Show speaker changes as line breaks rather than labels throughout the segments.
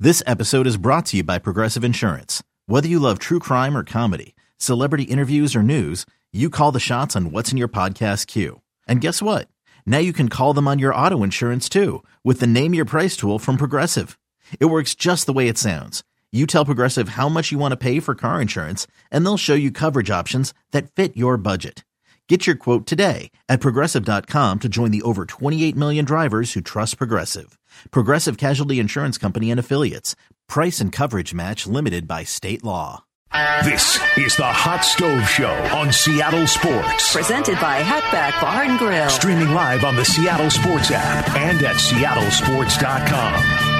This episode is brought to you by Progressive Insurance. Whether you love true crime or comedy, celebrity interviews or news, you call the shots on what's in your podcast queue. And guess what? Now you can call them on your auto insurance too with the Name Your Price tool from Progressive. It works just the way it sounds. You tell Progressive how much you want to pay for car insurance, and they'll show you coverage options that fit your budget. Get your quote today at Progressive.com to join the over 28 million drivers who trust Progressive. Progressive Casualty Insurance Company and Affiliates. Price and coverage match limited by state law.
This is the Hot Stove Show on Seattle Sports.
Presented by Hatback Bar and Grill.
Streaming live on the Seattle Sports app and at seattlesports.com.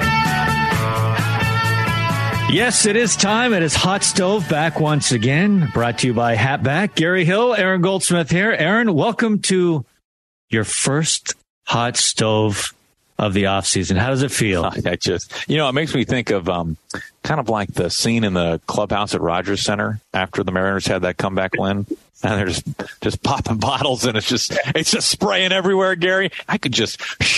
Yes, it is time. It is Hot Stove back once again. Brought to you by Hatback. Gary Hill, Aaron Goldsmith here. Aaron, welcome to your first Hot Stove of the offseason. How does it feel?
It makes me think of kind of like the scene in the clubhouse at Rogers Center after the Mariners had that comeback win. And they're just popping bottles, and it's just spraying everywhere, Gary. I could just,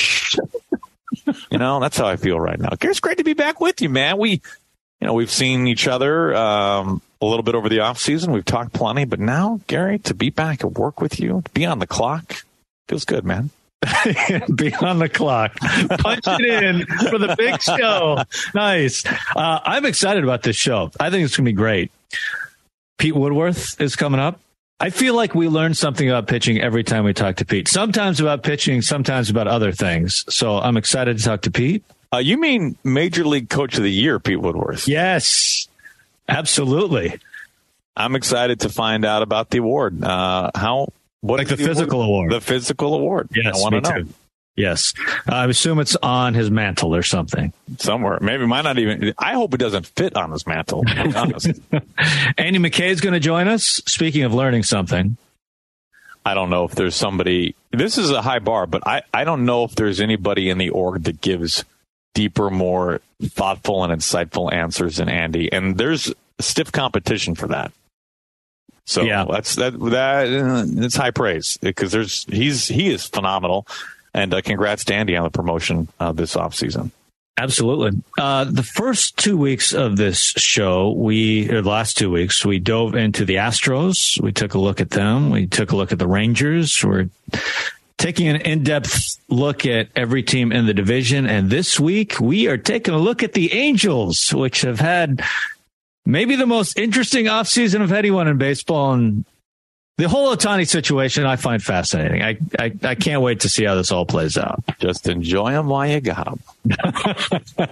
that's how I feel right now. Gary, it's great to be back with you, man. We've seen each other a little bit over the off season. We've talked plenty, but now, Gary, to be back at work with you, to be on the clock, feels good, man.
Be on the clock. Punch it in for the big show. Nice. I'm excited about this show. I think it's going to be great. Pete Woodworth is coming up. I feel like we learn something about pitching every time we talk to Pete. Sometimes about pitching, sometimes about other things. So I'm excited to talk to Pete.
You mean Major League Coach of the Year, Pete Woodworth?
Yes, absolutely.
I'm excited to find out about the award. What
like the physical award?
The physical award.
Yes,
I want to know.
Too. Yes. I assume it's on his mantle or something.
Somewhere. Maybe might not even. I hope it doesn't fit on his mantle, to be honest.
Andy McKay is going to join us. Speaking of learning something.
I don't know if there's somebody. This is a high bar, but I don't know if there's anybody in the org that gives deeper, more thoughtful and insightful answers than Andy. And there's stiff competition for that. So yeah, that's high praise because he is phenomenal, and congrats to Andy on the promotion this offseason.
Absolutely. The first 2 weeks of this show, the last 2 weeks, we dove into the Astros. We took a look at them. We took a look at the Rangers. We're taking an in-depth look at every team in the division, and this week we are taking a look at the Angels, which have had maybe the most interesting offseason of anyone in baseball, and the whole Ohtani situation I find fascinating. I can't wait to see how this all plays out.
Just enjoy them while you got them.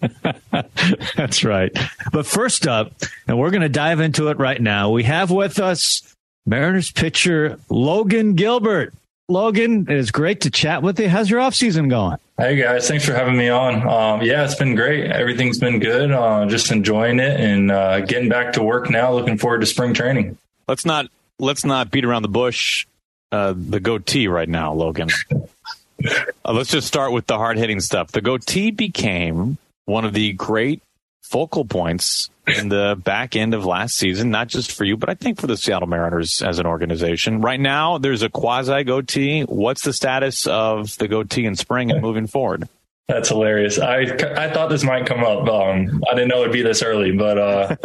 That's right. But first up, and we're going to dive into it right now, we have with us Mariners pitcher Logan Gilbert. Logan, it is great to chat with you. How's your offseason going?
Hey, guys. Thanks for having me on. It's been great. Everything's been good. Just enjoying it and getting back to work now. Looking forward to spring training.
Let's not beat around the bush, the goatee right now, Logan. Let's just start with the hard-hitting stuff. The goatee became one of the great focal points in the back end of last season, not just for you, but I think for the Seattle Mariners as an organization. Right now, there's a quasi-goatee. What's the status of the goatee in spring and moving forward?
That's hilarious. I thought this might come up. I didn't know it'd be this early, but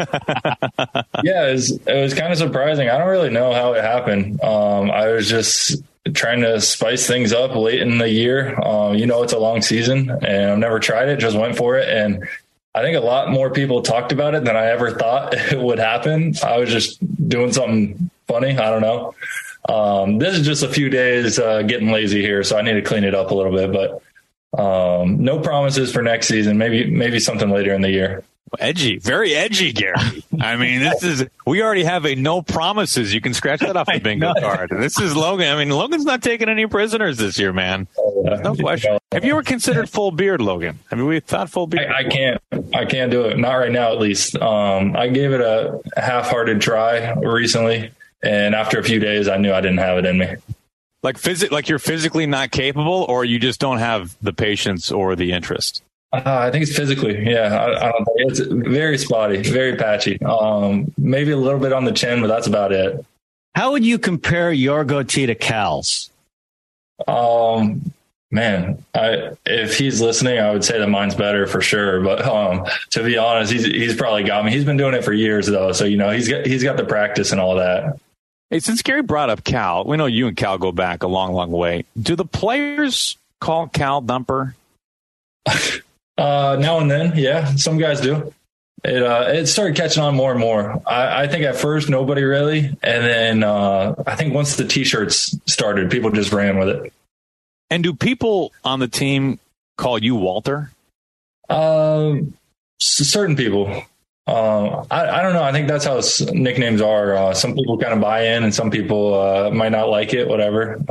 it was kind of surprising. I don't really know how it happened. I was just trying to spice things up late in the year. It's a long season, and I've never tried it, just went for it. And I think a lot more people talked about it than I ever thought it would happen. I was just doing something funny. I don't know. This is just a few days getting lazy here, so I need to clean it up a little bit. But no promises for next season. Maybe something later in the year.
Edgy, very edgy, Gary. I mean, we already have a no promises. You can scratch that off the bingo card. This is Logan. I mean, Logan's not taking any prisoners this year, man. No question. Have you ever considered full beard, Logan? I mean, we thought full beard.
I can't do it. Not right now, at least. I gave it a half-hearted try recently, and after a few days, I knew I didn't have it in me.
Like you're physically not capable, or you just don't have the patience or the interest?
I think it's physically. Yeah, I don't think it's very spotty, very patchy. Maybe a little bit on the chin, but that's about it.
How would you compare your goatee to Cal's?
Man, if he's listening, I would say that mine's better for sure. But to be honest, he's probably got me. He's been doing it for years though, so he's got the practice and all that.
Hey, since Gary brought up Cal, we know you and Cal go back a long, long way. Do the players call Cal Dumper?
Now and then, yeah, some guys do. It started catching on more and more. I think at first nobody really, and then I think once the T-shirts started, people just ran with it.
And do people on the team call you Walter?
Certain people. I don't know. I think that's how nicknames are. Some people kind of buy in and some people might not like it, whatever.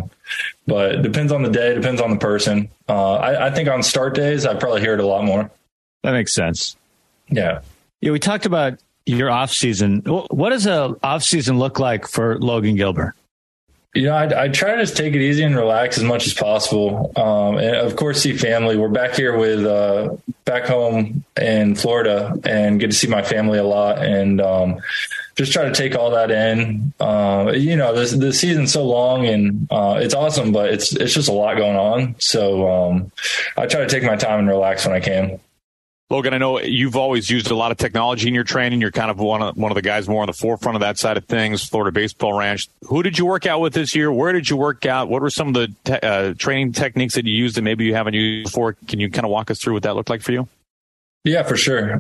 But it depends on the day, depends on the person. I think on start days, I probably hear it a lot more.
That makes sense.
Yeah.
Yeah, we talked about your off season. What does a off season look like for Logan Gilbert?
I try to just take it easy and relax as much as possible. And of course, see family. We're back here with back home in Florida and get to see my family a lot and just try to take all that in. The season's so long and it's awesome, but it's just a lot going on. So I try to take my time and relax when I can.
Logan, I know you've always used a lot of technology in your training. You're kind of one of the guys more on the forefront of that side of things, Florida Baseball Ranch. Who did you work out with this year? Where did you work out? What were some of the training techniques that you used that maybe you haven't used before? Can you kind of walk us through what that looked like for you?
Yeah, for sure.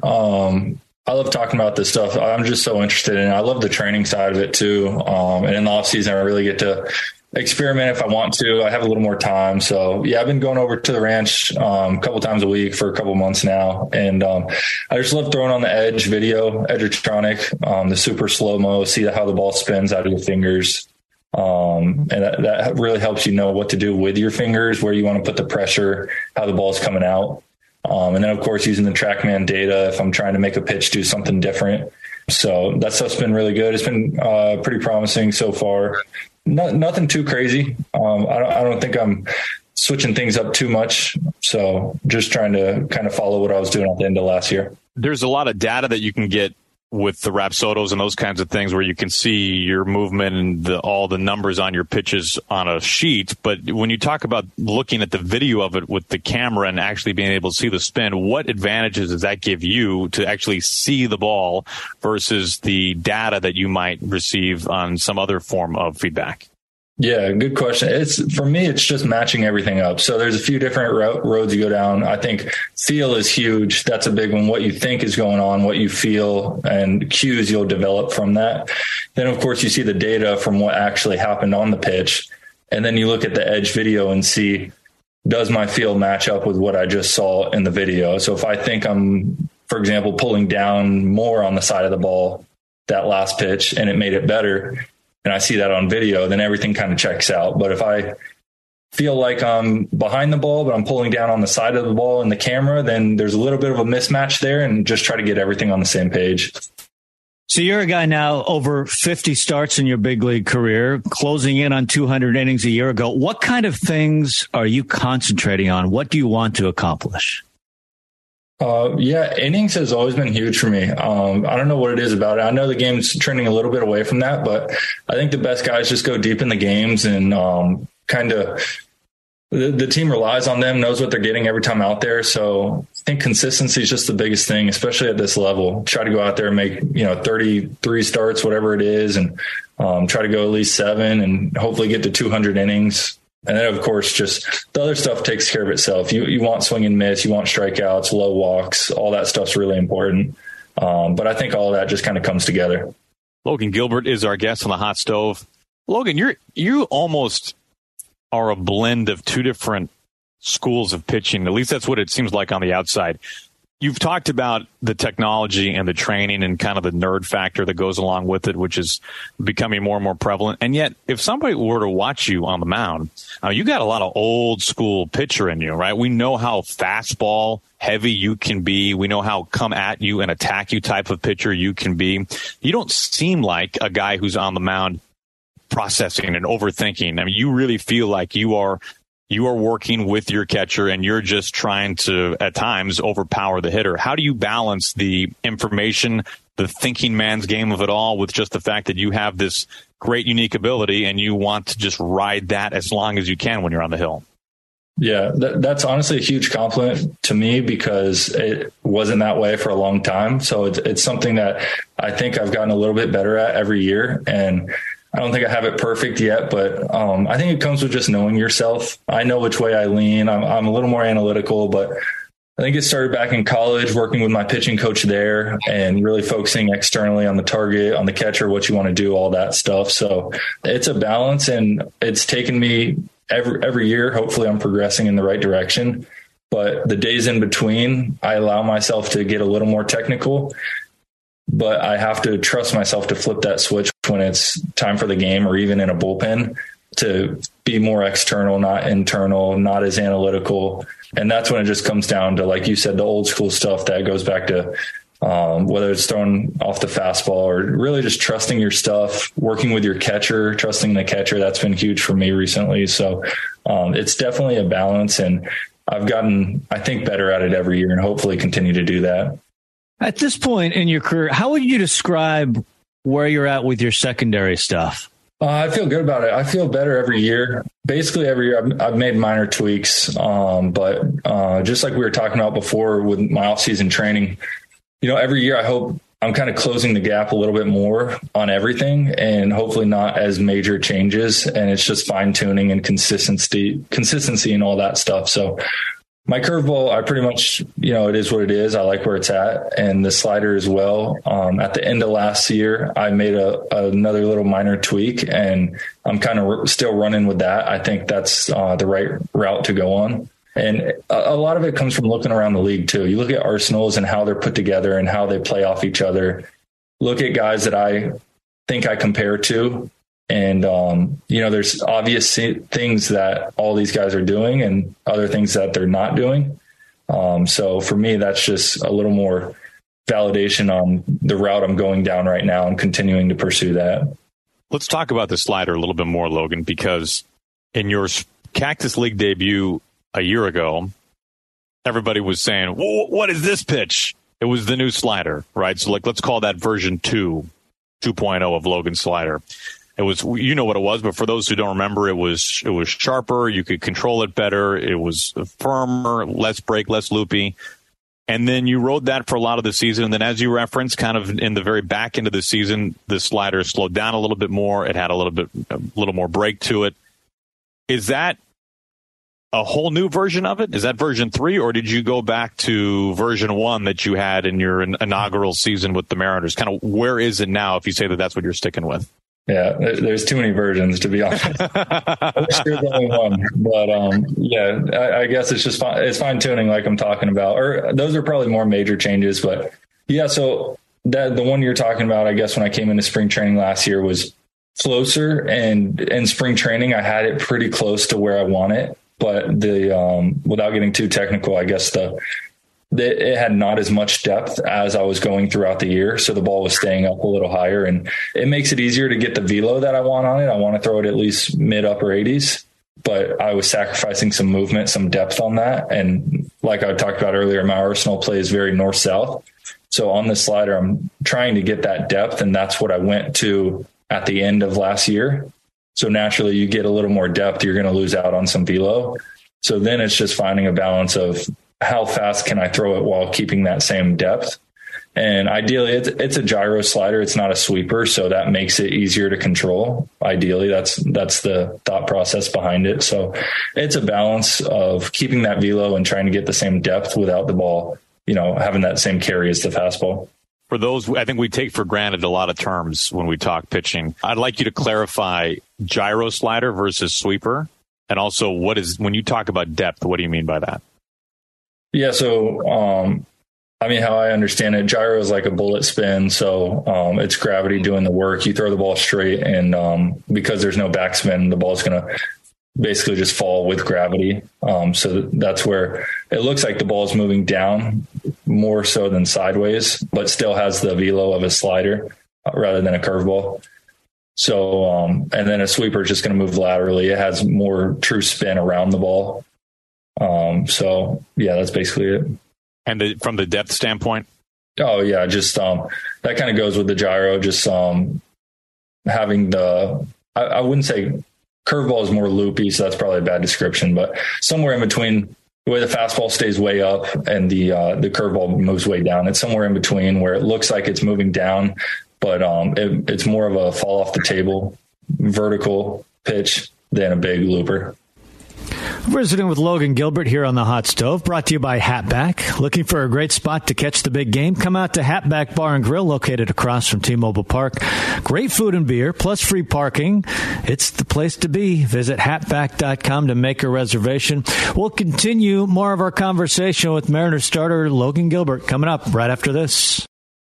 I love talking about this stuff. I'm just so interested in it. I love the training side of it too. And in the off season, I really get to experiment if I want to. I have a little more time. So yeah, I've been going over to the ranch a couple times a week for a couple months now. And I just love throwing on the Edge video, Edgertronic, the super slow-mo, see how the ball spins out of your fingers. And that really helps you know what to do with your fingers, where you want to put the pressure, how the ball's coming out. And then of course, using the TrackMan data, if I'm trying to make a pitch do something different. So that stuff's been really good. It's been pretty promising so far. Nothing too crazy. I don't think I'm switching things up too much. So just trying to kind of follow what I was doing at the end of last year. There's
a lot of data that you can get with the Rapsodos and those kinds of things where you can see your movement and all the numbers on your pitches on a sheet. But when you talk about looking at the video of it with the camera and actually being able to see the spin, what advantages does that give you to actually see the ball versus the data that you might receive on some other form of feedback? Yeah, good question. For me, it's just matching everything up. So there's a few different roads you go down. I think feel is huge. That's a big one. What you think is going on, what you feel, and cues you'll develop from that. Then, of course, you see the data from what actually happened on the pitch. And then you look at the Edge video and see, does my feel match up with what I just saw in the video? So if I think I'm, for example, pulling down more on the side of the ball, that last pitch, and it made it better, and I see that on video, then everything kind of checks out. But if I feel like I'm behind the ball, but I'm pulling down on the side of the ball in the camera, then there's a little bit of a mismatch there, and just try to get everything on the same page.
So you're a guy now over 50 starts in your big league career, closing in on 200 innings a year ago. What kind of things are you concentrating on? What do you want to accomplish?
Innings has always been huge for me. I don't know what it is about it. I know the game's trending a little bit away from that, but I think the best guys just go deep in the games and kind of the team relies on them, knows what they're getting every time out there. So I think consistency is just the biggest thing, especially at this level. Try to go out there and make 33 starts, whatever it is, and try to go at least 7 and hopefully get to 200 innings. And then, of course, just the other stuff takes care of itself. You want swing and miss, you want strikeouts, low walks, all that stuff's really important. But I think all of that just kind of comes together.
Logan Gilbert is our guest on the Hot Stove. Logan, you almost are a blend of two different schools of pitching. At least that's what it seems like on the outside. You've talked about the technology and the training and kind of the nerd factor that goes along with it, which is becoming more and more prevalent. And yet, if somebody were to watch you on the mound, you got a lot of old school pitcher in you, right? We know how fastball heavy you can be. We know how come at you and attack you type of pitcher you can be. You don't seem like a guy who's on the mound processing and overthinking. I mean, you really feel like you are working with your catcher and you're just trying to, at times, overpower the hitter. How do you balance the information, the thinking man's game of it all with just the fact that you have this great, unique ability and you want to just ride that as long as you can when you're on the hill?
Yeah, that's honestly a huge compliment to me because it wasn't that way for a long time. So it's something that I think I've gotten a little bit better at every year. And I don't think I have it perfect yet, but I think it comes with just knowing yourself. I know which way I lean. I'm a little more analytical, but I think it started back in college, working with my pitching coach there and really focusing externally on the target, on the catcher, what you want to do, all that stuff. So it's a balance, and it's taken me every year. Hopefully I'm progressing in the right direction, but the days in between, I allow myself to get a little more technical, but I have to trust myself to flip that switch when it's time for the game or even in a bullpen to be more external, not internal, not as analytical. And that's when it just comes down to, like you said, the old school stuff that goes back to whether it's thrown off the fastball or really just trusting your stuff, working with your catcher, trusting the catcher. That's been huge for me recently. So it's definitely a balance, and I've gotten, I think, better at it every year and hopefully continue to do that.
At this point in your career, how would you describe where you're at with your secondary stuff?
I feel good about it. I feel better every year. Basically every year I've made minor tweaks. But just like we were talking about before with my off-season training, every year I hope I'm kind of closing the gap a little bit more on everything, and hopefully not as major changes. And it's just fine tuning and consistency and all that stuff. So my curveball, I pretty much, it is what it is. I like where it's at, and the slider as well. At the end of last year, I made another little minor tweak, and I'm kind of still running with that. I think that's the right route to go on. And a lot of it comes from looking around the league too. You look at arsenals and how they're put together and how they play off each other. Look at guys that I think I compare to. And, there's obvious things that all these guys are doing and other things that they're not doing. So for me, that's just a little more validation on the route I'm going down right now and continuing to pursue that.
Let's talk about the slider a little bit more, Logan, because in your Cactus League debut a year ago, everybody was saying, well, what is this pitch? It was the new slider, right? So let's call that version 2.0 of Logan's slider. It was, what it was, but for those who don't remember, it was sharper. You could control it better. It was firmer, less break, less loopy. And then you rode that for a lot of the season. And then as you referenced, kind of in the very back end of the season, the slider slowed down a little bit more. It had a little more break to it. Is that a whole new version of it? Is that version 3, or did you go back to version 1 that you had in your inaugural season with the Mariners? Kind of where is it now, if you say that that's what you're sticking with?
Yeah, there's too many versions, to be honest. There's only one, but I guess it's just it's fine tuning, like I'm talking about. Or those are probably more major changes, but yeah. So the one you're talking about, I guess, when I came into spring training last year was closer, and in spring training I had it pretty close to where I want it. But the without getting too technical, I guess it had not as much depth as I was going throughout the year. So the ball was staying up a little higher, and it makes it easier to get the velo that I want on it. I want to throw it at least mid upper 80s, but I was sacrificing some movement, some depth on that. And like I talked about earlier, my arsenal plays very north-south. So on this slider, I'm trying to get that depth, and that's what I went to at the end of last year. So naturally you get a little more depth, you're going to lose out on some velo. So then it's just finding a balance of how fast can I throw it while keeping that same depth. And ideally it's a gyro slider. It's not a sweeper. So that makes it easier to control. Ideally, that's the thought process behind it. So it's a balance of keeping that velo and trying to get the same depth without the ball, having that same carry as the fastball.
For those, I think we take for granted a lot of terms when we talk pitching. I'd like you to clarify gyro slider versus sweeper. And also, when you talk about depth, what do you mean by that?
Yeah. So, how I understand it, gyro is like a bullet spin. So, it's gravity doing the work. You throw the ball straight, and because there's no backspin, the ball's going to basically just fall with gravity. So that's where it looks like the ball is moving down more so than sideways, but still has the velo of a slider rather than a curveball. So, and then a sweeper is just going to move laterally. It has more true spin around the ball. So yeah, that's basically it.
And from the depth standpoint?
Oh yeah. Just, that kind of goes with the gyro, just, having I wouldn't say Curveball is more loopy, so that's probably a bad description, but somewhere in between the way the fastball stays way up and the curveball moves way down. It's somewhere in between where it looks like it's moving down, but it's more of a fall off the table vertical pitch than a big looper.
Visiting with Logan Gilbert here on the Hot Stove, brought to you by Hatback. Looking for a great spot to catch the big game? Come out to Hatback Bar and Grill, located across from T-Mobile Park. Great food and beer, plus free parking. It's the place to be. Visit hatback.com to make a reservation. We'll continue more of our conversation with Mariners starter Logan Gilbert coming up right after this.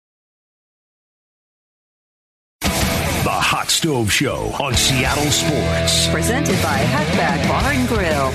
Hot Stove Show on Seattle Sports.
Presented by Hatback Bar and Grill.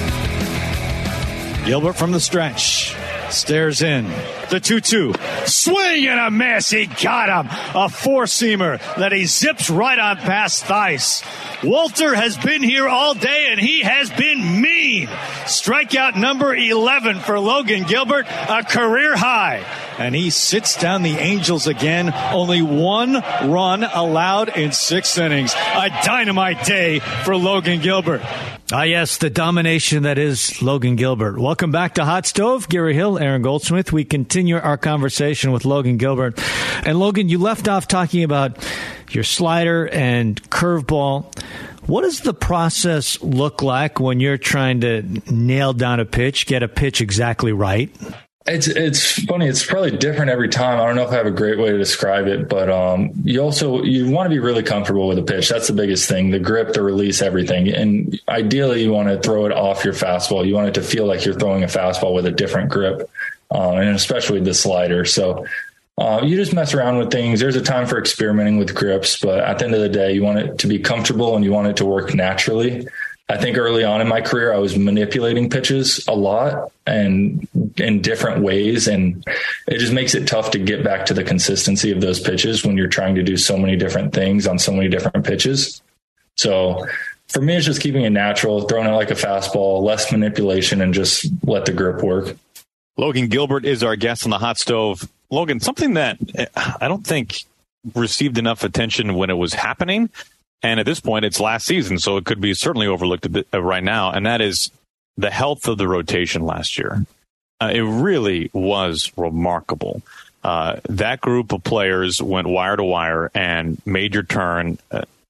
Gilbert from the stretch. Stares in. The 2-2. Swing and a miss. He got him. A four-seamer that he zips right on past Theis. Walter has been here all day, and he has been mean. Strikeout number 11 for Logan Gilbert, a career high. And he sits down the Angels again. Only one run allowed in 6 innings. A dynamite day for Logan Gilbert.
Ah, yes, the domination that is Logan Gilbert. Welcome back to Hot Stove. Gary Hill, Aaron Goldsmith. We continue our conversation with Logan Gilbert. And Logan, you left off talking about your slider and curveball. What does the process look like when you're trying to nail down a pitch, get a pitch exactly right?
It's funny. It's probably different every time. I don't know if I have a great way to describe it, but you want to be really comfortable with a pitch. That's the biggest thing: the grip, the release, everything. And ideally, you want to throw it off your fastball. You want it to feel like you're throwing a fastball with a different grip, and especially the slider. So you just mess around with things. There's a time for experimenting with grips, but at the end of the day, you want it to be comfortable and you want it to work naturally. I think early on in my career, I was manipulating pitches a lot and in different ways. And it just makes it tough to get back to the consistency of those pitches when you're trying to do so many different things on so many different pitches. So for me, it's just keeping it natural, throwing it like a fastball, less manipulation, and just let the grip work.
Logan Gilbert is our guest on the Hot Stove. Logan, something that I don't think received enough attention when it was happening. And at this point, it's last season, so it could be certainly overlooked a bit right now. And that is the health of the rotation last year. It really was remarkable. That group of players went wire to wire and made your turn.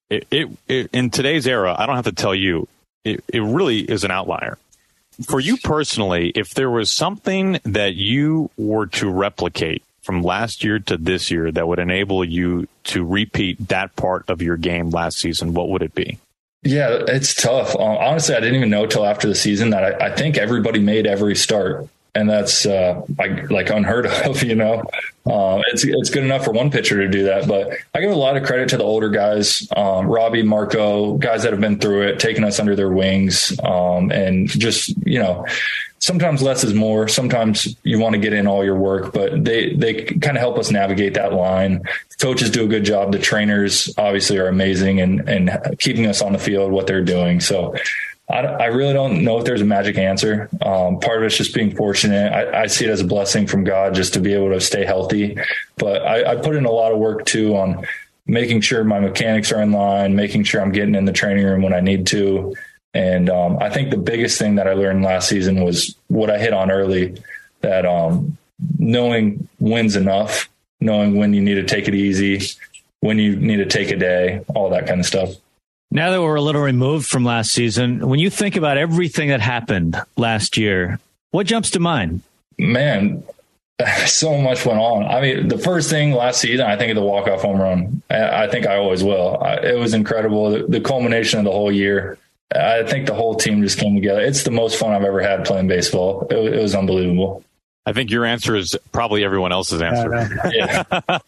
In today's era, I don't have to tell you, it really is an outlier. For you personally, if there was something that you were to replicate from last year to this year that would enable you to repeat that part of your game last season, what would it be?
Yeah, it's tough. Honestly, I didn't even know till after the season that I think everybody made every start. And that's like unheard of, you know. It's good enough for one pitcher to do that. But I give a lot of credit to the older guys, Robbie, Marco, guys that have been through it, taking us under their wings. And just, you know, sometimes less is more. Sometimes you want to get in all your work, but they kind of help us navigate that line. Coaches do a good job. The trainers obviously are amazing and keeping us on the field, what they're doing. So I really don't know if there's a magic answer. Part of it's just being fortunate. I see it as a blessing from God just to be able to stay healthy. But I put in a lot of work too on making sure my mechanics are in line, making sure I'm getting in the training room when I need to. And I think the biggest thing that I learned last season was what I hit on early, that knowing when's enough, knowing when you need to take it easy, when you need to take a day, all that kind of stuff.
Now that we're a little removed from last season, when you think about everything that happened last year, what jumps to mind?
Man, so much went on. I mean, the first thing last season, I think of the walk-off home run. I think I always will. It was incredible. The culmination of the whole year. I think the whole team just came together. It's the most fun I've ever had playing baseball. It was unbelievable.
I think your answer is probably everyone else's answer.
Yeah.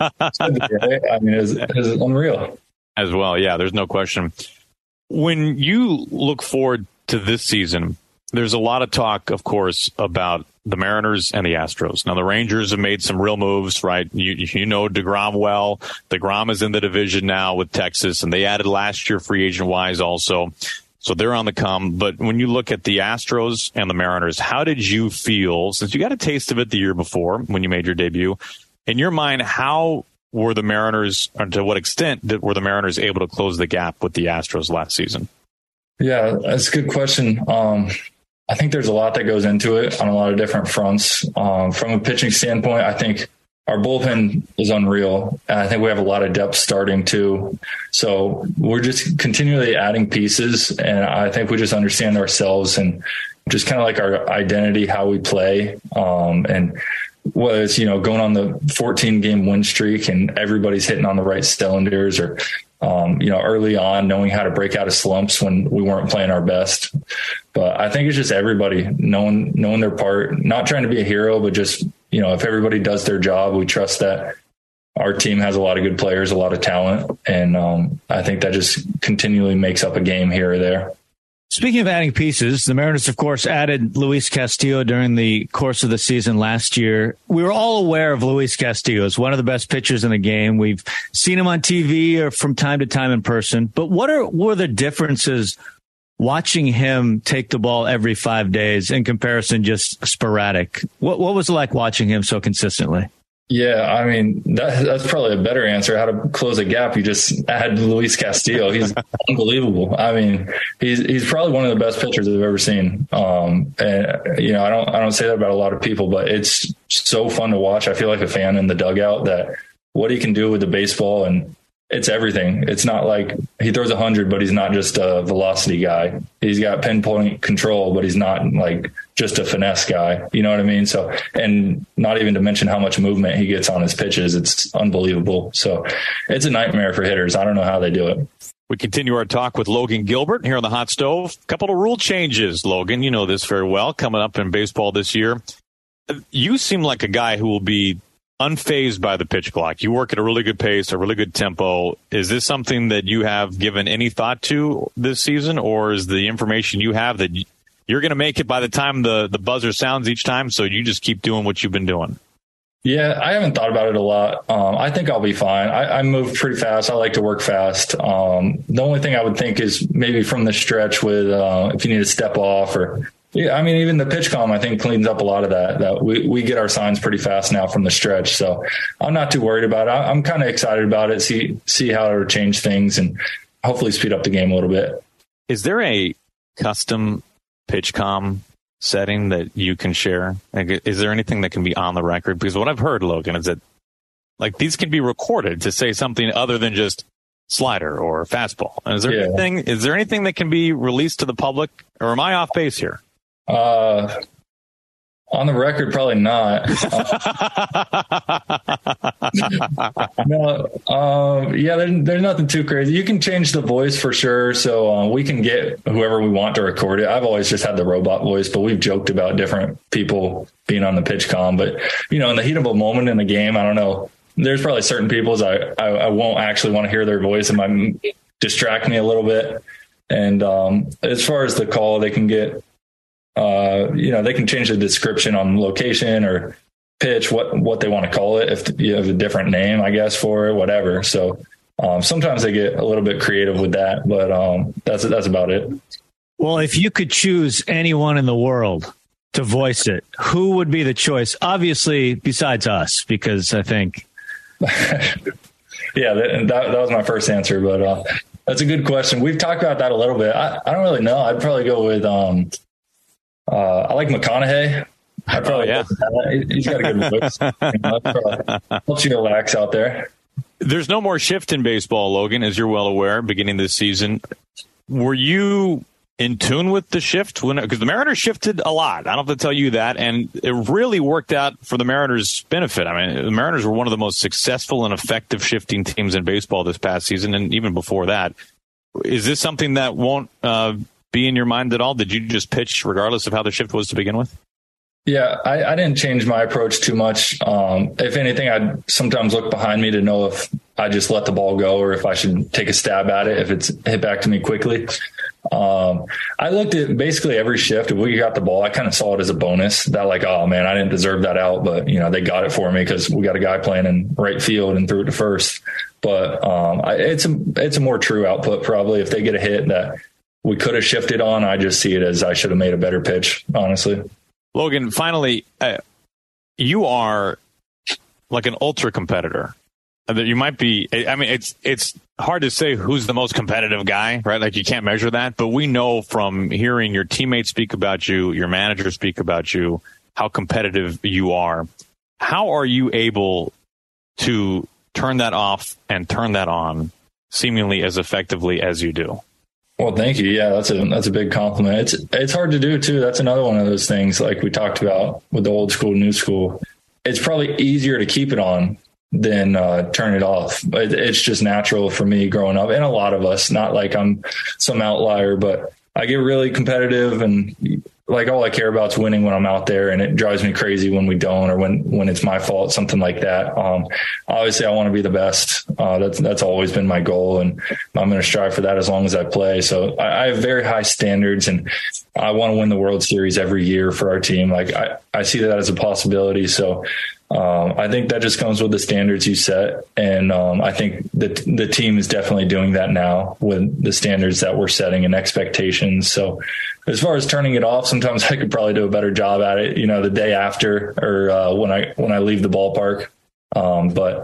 I mean, it was unreal.
As well, yeah, there's no question. When you look forward to this season, there's a lot of talk, of course, about the Mariners and the Astros. Now, the Rangers have made some real moves, right? You know DeGrom well. DeGrom is in the division now with Texas, and they added last year free agent-wise also. So they're on the come. But when you look at the Astros and the Mariners, how did you feel, since you got a taste of it the year before when you made your debut, in your mind, how were the Mariners, or to what extent were the Mariners able to close the gap with the Astros last season?
Yeah, that's a good question. I think there's a lot that goes into it on a lot of different fronts. From a pitching standpoint, I think our bullpen is unreal. And I think we have a lot of depth starting too. So we're just continually adding pieces. And I think we just understand ourselves and just kind of like our identity, how we play. And whether it's, going on the 14-game win streak and everybody's hitting on the right cylinders, or, early on knowing how to break out of slumps when we weren't playing our best. But I think it's just everybody knowing their part, not trying to be a hero, but just, if everybody does their job, we trust that our team has a lot of good players, a lot of talent. And I think that just continually makes up a game here or there.
Speaking of adding pieces, the Mariners, of course, added Luis Castillo during the course of the season last year. We were all aware of Luis Castillo as one of the best pitchers in the game. We've seen him on TV or from time to time in person. But what were the differences watching him take the ball every 5 days in comparison just sporadic? What was it like watching him so consistently?
Yeah, I mean, that's probably a better answer. How to close a gap. You just add Luis Castillo. He's unbelievable. I mean, he's probably one of the best pitchers I've ever seen. And I don't say that about a lot of people, but it's so fun to watch. I feel like a fan in the dugout that what he can do with the baseball, and it's everything. It's not like he throws 100, but he's not just a velocity guy. He's got pinpoint control, but he's not like just a finesse guy. You know what I mean? So, and not even to mention how much movement he gets on his pitches. It's unbelievable. So it's a nightmare for hitters. I don't know how they do it.
We continue our talk with Logan Gilbert here on the Hot Stove. A couple of rule changes, Logan. You know this very well, coming up in baseball this year. You seem like a guy who will be unfazed by the pitch clock. You work at a really good pace, a really good tempo. Is this something that you have given any thought to this season, or is the information you have that you're going to make it by the time the buzzer sounds each time, so you just keep doing what you've been doing?
Yeah, I haven't thought about it a lot. I think I'll be fine. I move pretty fast. I like to work fast. The only thing I would think is maybe from the stretch with if you need to step off, or yeah, I mean, even the pitch comm, I think, cleans up a lot of that we get our signs pretty fast now from the stretch. So I'm not too worried about it. I'm kind of excited about it, see how it'll change things and hopefully speed up the game a little bit.
Is there a custom pitch comm setting that you can share? Like, is there anything that can be on the record? Because what I've heard, Logan, is that like these can be recorded to say something other than just slider or fastball. And is there anything that can be released to the public, or am I off base here?
On the record, probably not. There's nothing too crazy. You can change the voice for sure. So we can get whoever we want to record it. I've always just had the robot voice, but we've joked about different people being on the pitch comm. But, in the heat of a moment in the game, I don't know. There's probably certain people's I won't actually want to hear their voice. It might distract me a little bit. And as far as the call, they can get they can change the description on location or pitch, what they want to call it. If you have a different name, I guess, for it, whatever. So sometimes they get a little bit creative with that, but that's about it.
Well, if you could choose anyone in the world to voice it, who would be the choice? Obviously, besides us, because I think.
Yeah, that was my first answer, but that's a good question. We've talked about that a little bit. I don't really know. I'd probably go with I like McConaughey. He's got a good voice. Helps you relax out there.
There's no more shift in baseball, Logan, as you're well aware, beginning this season. Were you in tune with the shift? Because the Mariners shifted a lot. I don't have to tell you that. And it really worked out for the Mariners' benefit. I mean, the Mariners were one of the most successful and effective shifting teams in baseball this past season, and even before that. Is this something that won't be in your mind at all? Did you just pitch regardless of how the shift was to begin with?
Yeah, I didn't change my approach too much. If anything, I'd sometimes look behind me to know if I just let the ball go or if I should take a stab at it if it's hit back to me quickly. I looked at basically every shift. If we got the ball, I kind of saw it as a bonus that like, oh man, I didn't deserve that out, but they got it for me because we got a guy playing in right field and threw it to first. But it's a more true output probably. If they get a hit that we could have shifted on, I just see it as I should have made a better pitch, honestly.
Logan, finally, you are like an ultra competitor. You might be. I mean, it's hard to say who's the most competitive guy, right? Like you can't measure that, but we know from hearing your teammates speak about you, your manager speak about you, how competitive you are. How are you able to turn that off and turn that on seemingly as effectively as you do?
Well, thank you. Yeah, that's a big compliment. It's hard to do too. That's another one of those things like we talked about with the old school, new school. It's probably easier to keep it on than turn it off. It's just natural for me growing up, and a lot of us, not like I'm some outlier, but I get really competitive, and like all I care about is winning when I'm out there, and it drives me crazy when we don't, or when it's my fault, something like that. Obviously I want to be the best. That's always been my goal, and I'm going to strive for that as long as I play. So I have very high standards, and I want to win the World Series every year for our team. Like I see that as a possibility. So I think that just comes with the standards you set. And I think the team is definitely doing that now with the standards that we're setting and expectations. So as far as turning it off, sometimes I could probably do a better job at it, the day after or when I leave the ballpark. But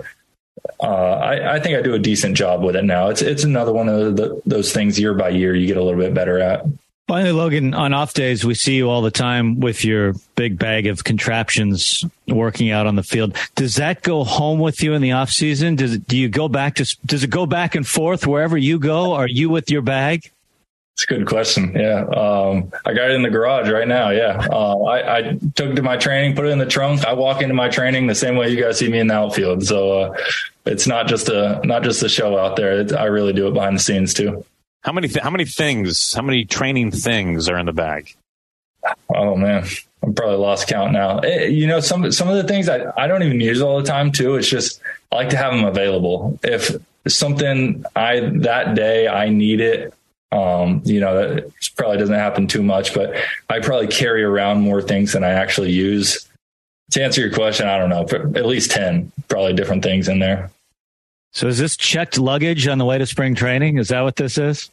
I think I do a decent job with it now. It's another one of those things year by year you get a little bit better at.
Finally, Logan, on off days, we see you all the time with your big bag of contraptions working out on the field. Does that go home with you in the off season? Does it go back and forth wherever you go? Are you with your bag?
It's a good question. Yeah. I got it in the garage right now. Yeah. I took it to my training, put it in the trunk. I walk into my training the same way you guys see me in the outfield. So, it's not just a show out there. I really do it behind the scenes too.
How many training things are in the bag?
Oh man, I'm probably lost count now. Some of the things I don't even use all the time too. It's just, I like to have them available. If something that day I need it, that probably doesn't happen too much, but I probably carry around more things than I actually use. To answer your question, I don't know, at least 10 probably different things in there.
So is this checked luggage on the way to spring training? Is that what this is?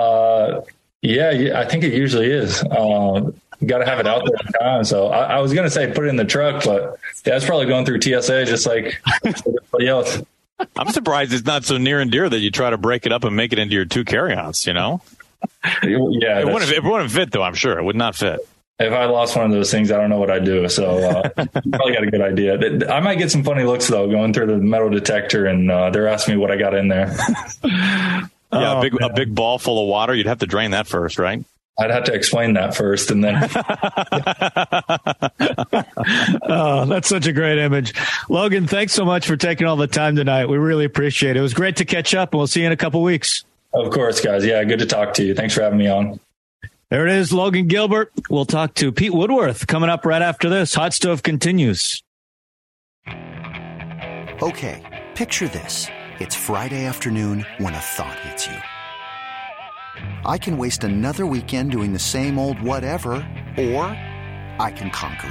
Yeah, I think it usually is. You got to have it out there at the time. So I was going to say put it in the truck, but yeah, it's probably going through TSA just like everybody else.
I'm surprised it's not so near and dear that you try to break it up and make it into your 2 carry-ons, Yeah, it wouldn't fit though. I'm sure it would not fit.
If I lost one of those things, I don't know what I'd do. So you probably got a good idea. I might get some funny looks though, going through the metal detector, and they're asking me what I got in there.
Yeah, a big ball full of water. You'd have to drain that first, right?
I'd have to explain that first, and then.
Oh, that's such a great image. Logan, thanks so much for taking all the time tonight. We really appreciate it. It was great to catch up, and we'll see you in a couple weeks.
Of course, guys. Yeah, good to talk to you. Thanks for having me on.
There it is, Logan Gilbert. We'll talk to Pete Woodworth coming up right after this. Hot Stove continues.
Okay, picture this. It's Friday afternoon when a thought hits you. I can waste another weekend doing the same old whatever, or I can conquer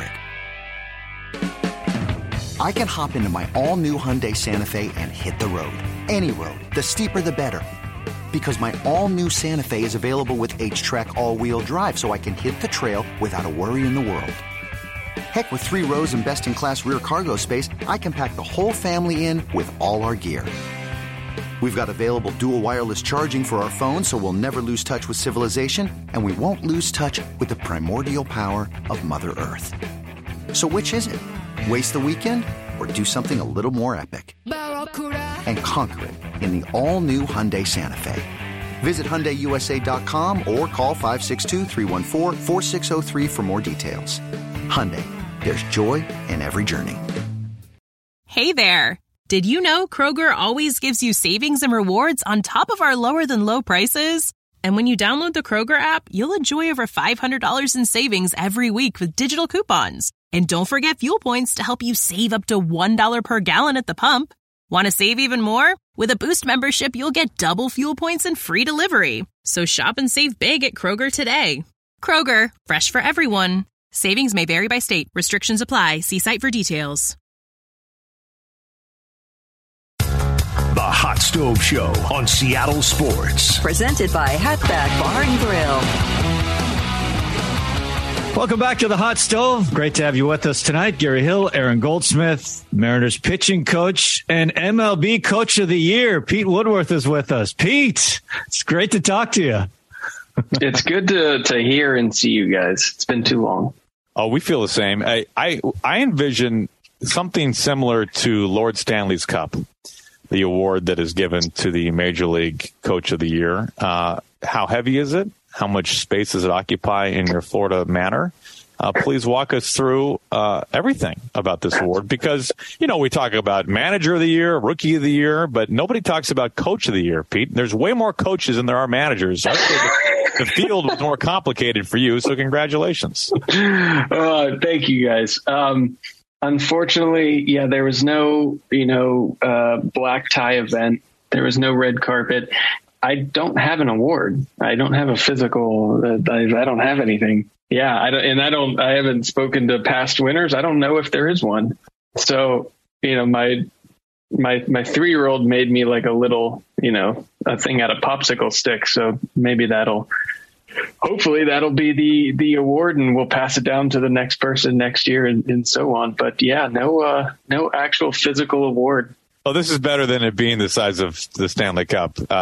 it. I can hop into my all-new Hyundai Santa Fe and hit the road. Any road. The steeper, the better. Because my all-new Santa Fe is available with H-Track all-wheel drive, so I can hit the trail without a worry in the world. Heck, with 3 rows and best-in-class rear cargo space, I can pack the whole family in with all our gear. We've got available dual wireless charging for our phones, so we'll never lose touch with civilization, and we won't lose touch with the primordial power of Mother Earth. So which is it? Waste the weekend or do something a little more epic? And conquer it in the all-new Hyundai Santa Fe. Visit HyundaiUSA.com or call 562-314-4603 for more details. Hyundai, there's joy in every journey.
Hey there. Did you know Kroger always gives you savings and rewards on top of our lower-than-low prices? And when you download the Kroger app, you'll enjoy over $500 in savings every week with digital coupons. And don't forget fuel points to help you save up to $1 per gallon at the pump. Want to save even more? With a Boost membership, you'll get double fuel points and free delivery. So shop and save big at Kroger today. Kroger, fresh for everyone. Savings may vary by state. Restrictions apply. See site for details.
The Hot Stove Show on Seattle Sports.
Presented by Hatback Bar and Grill.
Welcome back to the Hot Stove. Great to have you with us tonight. Gary Hill, Aaron Goldsmith, Mariners pitching coach and MLB Coach of the Year. Pete Woodworth is with us. Pete, it's great to talk to you.
It's good to hear and see you guys. It's been too long.
Oh, we feel the same. I envision something similar to Lord Stanley's Cup, the award that is given to the Major League Coach of the Year. How heavy is it? How much space does it occupy in your Florida manor? Please walk us through everything about this award, because, we talk about Manager of the Year, Rookie of the Year, but nobody talks about Coach of the Year, Pete. There's way more coaches than there are managers. I'd say the field was more complicated for you, so congratulations.
Thank you, guys. Unfortunately, there was no, black tie event. There was no red carpet. I don't have an award. I don't have a physical. I don't have anything. Yeah, I haven't spoken to past winners. I don't know if there is one. So, my 3-year-old made me like a little, a thing out of popsicle stick. So maybe hopefully that'll be the award, and we'll pass it down to the next person next year and so on. But yeah, no actual physical award.
Oh, this is better than it being the size of the Stanley Cup. So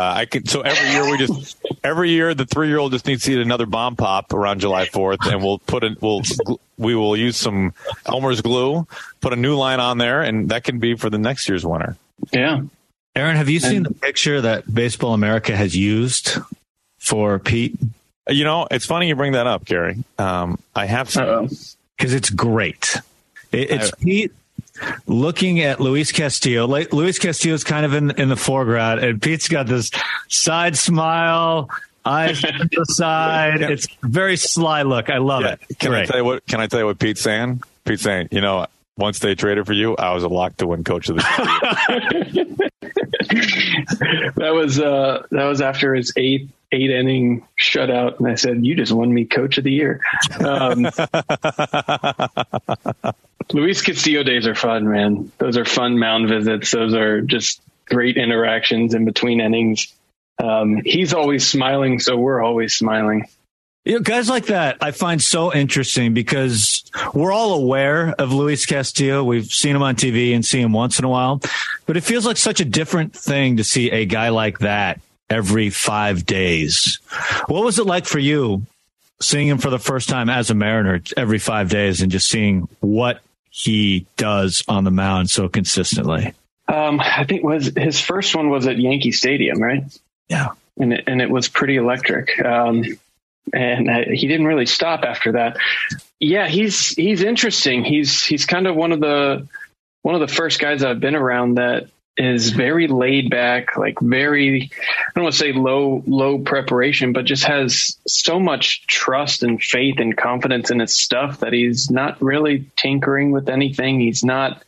every year the 3-year-old just needs to eat another bomb pop around July 4th, and we will use some Elmer's glue, put a new line on there, and that can be for the next year's winner.
Yeah.
Aaron, have you seen the picture that Baseball America has used for Pete?
It's funny you bring that up, Gary. I have seen,
because it's great. It's Pete looking at Luis Castillo. Luis Castillo is kind of in the foreground, and Pete's got this side smile, eyes to the side. It's a very sly look. I love it.
Can I tell you what Pete's saying? Pete's saying, once they traded for you, I was a lock to win Coach of the Year.
That was after his eight inning shutout, and I said, "You just won me Coach of the Year." Luis Castillo days are fun, man. Those are fun mound visits. Those are just great interactions in between innings. He's always smiling, so we're always smiling.
Guys like that I find so interesting, because we're all aware of Luis Castillo. We've seen him on TV and see him once in a while, but it feels like such a different thing to see a guy like that every 5 days. What was it like for you seeing him for the first time as a Mariner every 5 days and just seeing what he does on the mound so consistently?
I think his first one was at Yankee Stadium, right?
Yeah.
And it was pretty electric. And he didn't really stop after that. Yeah, he's interesting. He's kind of one of the first guys I've been around that is very laid back, like very, I don't want to say low preparation, but just has so much trust and faith and confidence in his stuff that he's not really tinkering with anything. He's not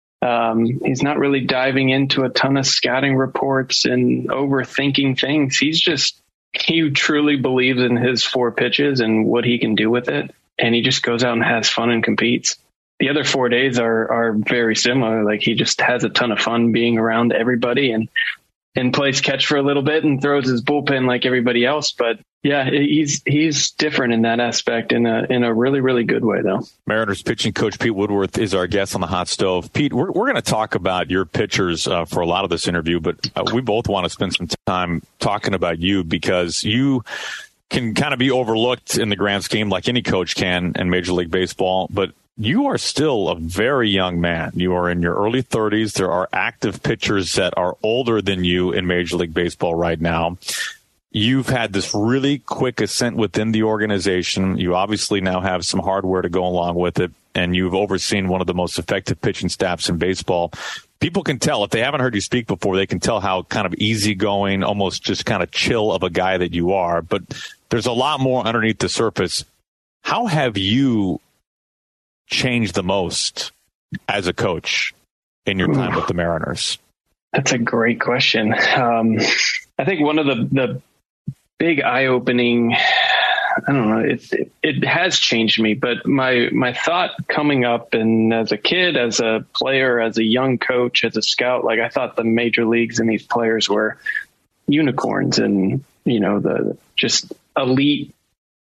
really diving into a ton of scouting reports and overthinking things. He truly believes in his 4 pitches and what he can do with it. And he just goes out and has fun and competes. The other 4 days are very similar. Like, he just has a ton of fun being around everybody and plays catch for a little bit and throws his bullpen like everybody else. But yeah, he's different in that aspect in a really, really good way, though.
Mariners pitching coach Pete Woodworth is our guest on the Hot Stove. Pete, we're going to talk about your pitchers for a lot of this interview, but we both want to spend some time talking about you, because you can kind of be overlooked in the grand scheme like any coach can in Major League Baseball, but you are still a very young man. You are in your early 30s. There are active pitchers that are older than you in Major League Baseball right now. You've had this really quick ascent within the organization. You obviously now have some hardware to go along with it, and you've overseen one of the most effective pitching staffs in baseball. People can tell, if they haven't heard you speak before, they can tell how kind of easygoing, almost just kind of chill of a guy that you are. But there's a lot more underneath the surface. How have you changed the most as a coach in your time with the Mariners?
That's a great question. I think one of the big eye-opening, I don't know, it has changed me, but my thought coming up, and as a kid, as a player, as a young coach, as a scout, like, I thought the major leagues and these players were unicorns and, the just elite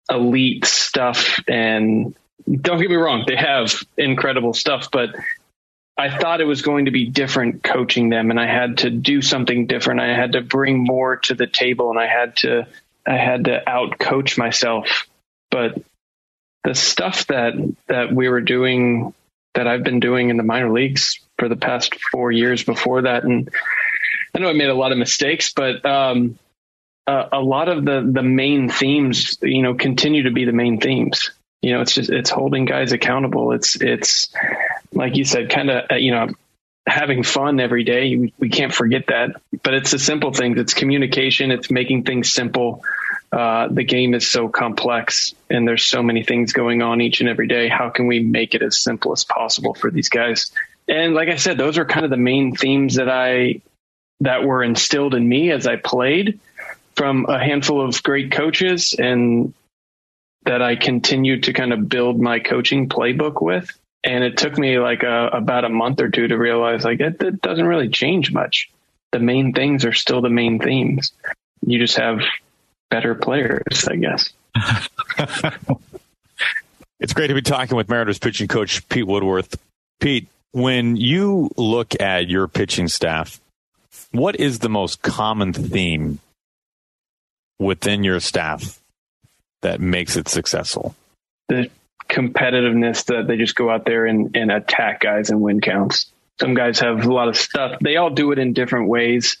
elite stuff. And don't get me wrong, they have incredible stuff, but I thought it was going to be different coaching them, and I had to do something different. I had to bring more to the table, and I had to out coach myself. But the stuff that we were doing, that I've been doing in the minor leagues for the past 4 years before that, and I know I made a lot of mistakes, but a lot of the main themes, continue to be the main themes. It's holding guys accountable. It's like you said, kind of, having fun every day. We can't forget that, but it's the simple things. It's communication. It's making things simple. The game is so complex and there's so many things going on each and every day. How can we make it as simple as possible for these guys? And like I said, those are kind of the main themes that were instilled in me as I played from a handful of great coaches, and that I continued to kind of build my coaching playbook with. And it took me about a month or two to realize it doesn't really change much. The main things are still the main themes. You just have better players, I guess.
It's great to be talking with Mariners pitching coach Pete Woodworth. Pete, when you look at your pitching staff, what is the most common theme within your staff that makes it successful?
The competitiveness that they just go out there and attack guys and win counts. Some guys have a lot of stuff. They all do it in different ways.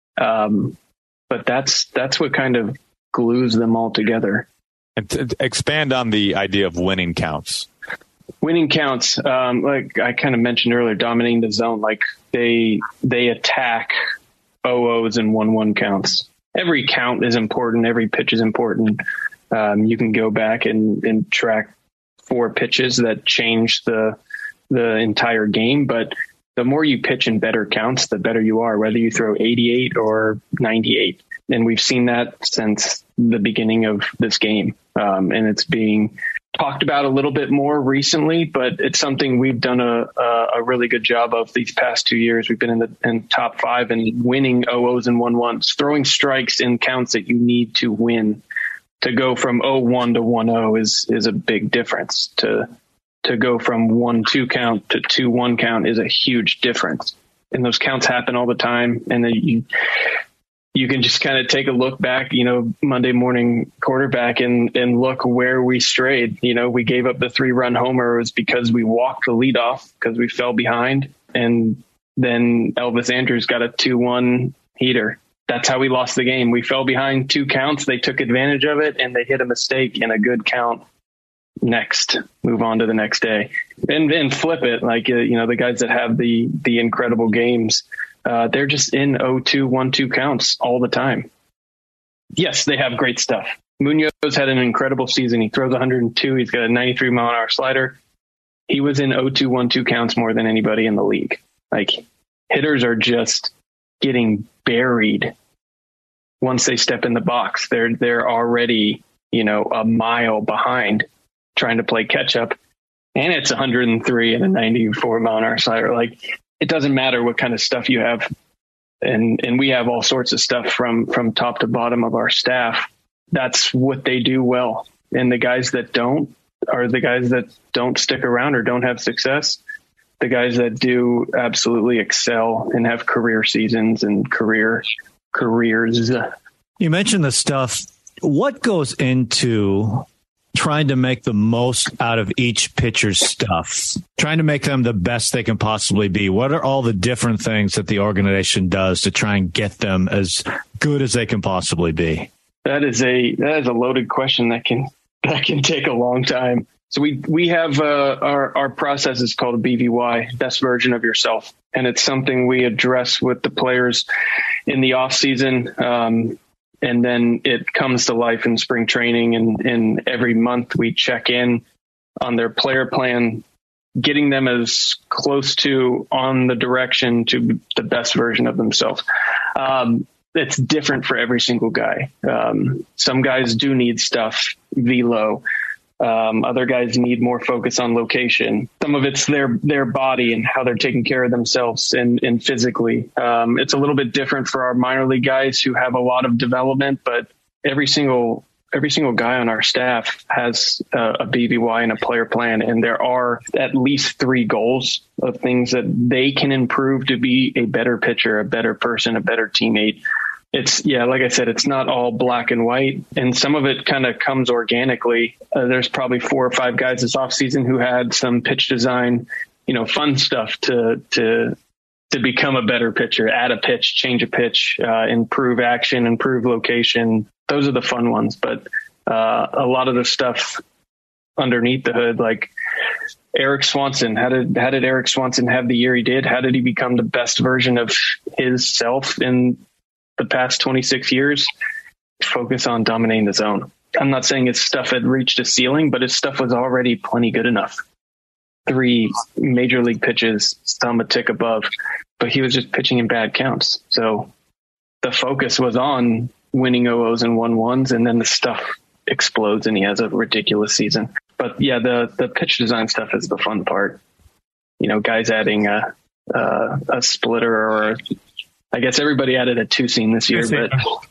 But that's what kind of glues them all together.
And to expand on the idea of winning counts.
Winning counts, like I kind of mentioned earlier, dominating the zone. Like they attack 0-0s and 1-1 counts. Every count is important. Every pitch is important. You can go back and track 4 pitches that change the entire game, but the more you pitch in better counts, the better you are, whether you throw 88 or 98. And we've seen that since the beginning of this game. And it's being talked about a little bit more recently, but it's something we've done a really good job of these past 2 years. We've been in top 5 and winning 0-0s and 1-1s, throwing strikes in counts that you need to win. To go from 0-1 to 1-0 is a big difference. To go from 1-2 count to 2-1 count is a huge difference. And those counts happen all the time. And then you can just kind of take a look back, Monday morning quarterback and look where we strayed. We gave up the 3-run homer. It was because we walked the leadoff because we fell behind. And then Elvis Andrus got a 2-1 heater. That's how we lost the game. We fell behind 2 counts. They took advantage of it and they hit a mistake in a good count. Next, move on to the next day and then flip it. The guys that have the incredible games, they're just in 0-2, 1-2 counts all the time. Yes, they have great stuff. Munoz had an incredible season. He throws 102. He's got a 93 mile an hour slider. He was in 0-2, 1-2 counts more than anybody in the league. Hitters are just getting buried once they step in the box. They're already, a mile behind trying to play catch up, and it's 103 and a 94 mile an hour slider. It doesn't matter what kind of stuff you have. And we have all sorts of stuff from top to bottom of our staff. That's what they do well. And the guys that don't are the guys that don't stick around or don't have success. The guys that do absolutely excel and have career seasons and careers.
You mentioned the stuff. What goes into trying to make the most out of each pitcher's stuff, trying to make them the best they can possibly be? What are all the different things that the organization does to try and get them as good as they can possibly be?
That is a loaded question that can take a long time. So we have our process is called a BVY, best version of yourself. And it's something we address with the players in the off season. And then it comes to life in spring training. And every month we check in on their player plan, getting them as close to on the direction to the best version of themselves. It's different for every single guy. Some guys do need stuff, velo. Other guys need more focus on location. Some of it's their body and how they're taking care of themselves and physically. It's a little bit different for our minor league guys who have a lot of development, but every single every single guy on our staff has a BBY and a player plan, and there are at least 3 goals of things that they can improve to be a better pitcher, a better person, a better teammate. It's, like I said, it's not all black and white, and some of it kind of comes organically. There's probably 4 or 5 guys this offseason who had some pitch design, fun stuff to become a better pitcher, add a pitch, change a pitch, improve action, improve location. Those are the fun ones. But a lot of the stuff underneath the hood, like Eric Swanson, how did Eric Swanson have the year he did? How did he become the best version of his self in the past 26 years? Focus on dominating the zone. I'm not saying his stuff had reached a ceiling, but his stuff was already plenty good enough. 3 major league pitches, some a tick above, but he was just pitching in bad counts. So the focus was on winning 0-0s and 1-1s, and then the stuff explodes and he has a ridiculous season. But yeah, the pitch design stuff is the fun part. Guys adding a splitter, or I guess everybody added a 2-seam this year, but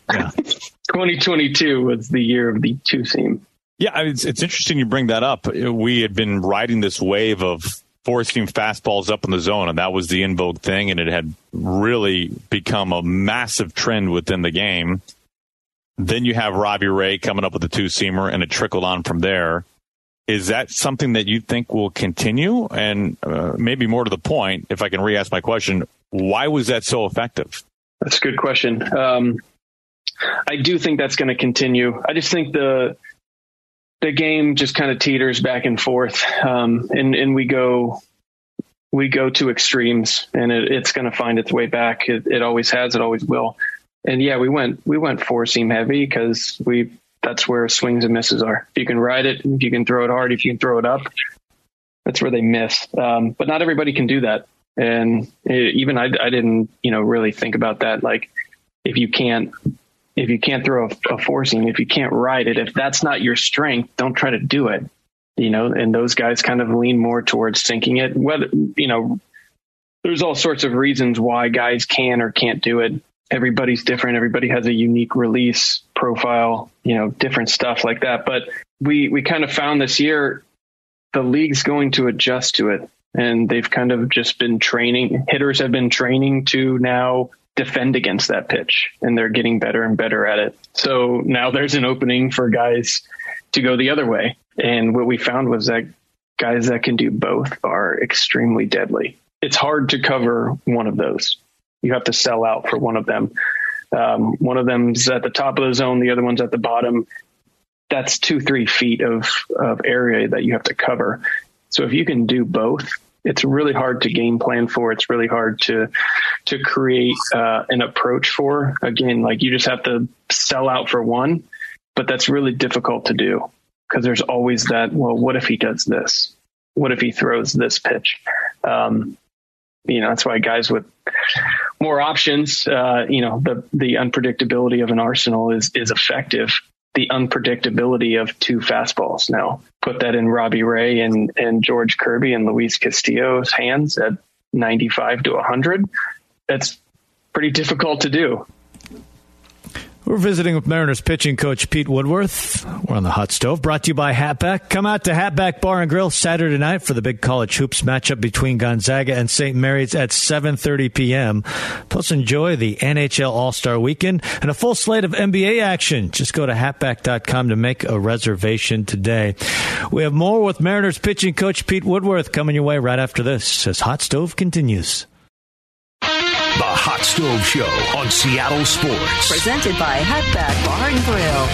2022 was the year of the 2-seam.
Yeah, it's interesting you bring that up. We had been riding this wave of 4-seam fastballs up in the zone, and that was the in vogue thing, and it had really become a massive trend within the game. Then you have Robbie Ray coming up with a 2-seamer, and it trickled on from there. Is that something that you think will continue? And maybe more to the point, if I can re-ask my question, why was that so effective?
That's a good question. I do think that's going to continue. I just think the game just kind of teeters back and forth, and we go to extremes, and it's going to find its way back. It always has. It always will. And yeah, we went 4-seam heavy because that's where swings and misses are. If you can ride it, if you can throw it hard, if you can throw it up, that's where they miss. But not everybody can do that. And even I didn't, really think about that. Like if you can't throw a 4-seam, if you can't ride it, if that's not your strength, don't try to do it, and those guys kind of lean more towards sinking it. Whether, there's all sorts of reasons why guys can or can't do it. Everybody's different. Everybody has a unique release profile, different stuff like that. But we kind of found this year, the league's going to adjust to it. And they've kind of just been training. Hitters have been training to now defend against that pitch, and they're getting better and better at it. So now there's an opening for guys to go the other way. And what we found was that guys that can do both are extremely deadly. It's hard to cover one of those. You have to sell out for one of them. One of them's at the top of the zone. The other one's at the bottom. That's 2-3 feet of area that you have to cover. So if you can do both, it's really hard to game plan for. It's really hard to create an approach for. Again, like you just have to sell out for one, but that's really difficult to do because there's always that, well, what if he does this? What if he throws this pitch? That's why guys with more options, the unpredictability of an arsenal is effective. The unpredictability of 2 fastballs. Now put that in Robbie Ray and George Kirby and Luis Castillo's hands at 95 to 100. That's pretty difficult to do.
We're visiting with Mariners pitching coach Pete Woodworth. We're on the Hot Stove, brought to you by Hatback. Come out to Hatback Bar and Grill Saturday night for the big college hoops matchup between Gonzaga and St. Mary's at 7:30 p.m. Plus, enjoy the NHL All-Star Weekend and a full slate of NBA action. Just go to hatback.com to make a reservation today. We have more with Mariners pitching coach Pete Woodworth coming your way right after this as Hot Stove continues.
The Hot Stove Show on Seattle Sports.
Presented by Hatback Bar and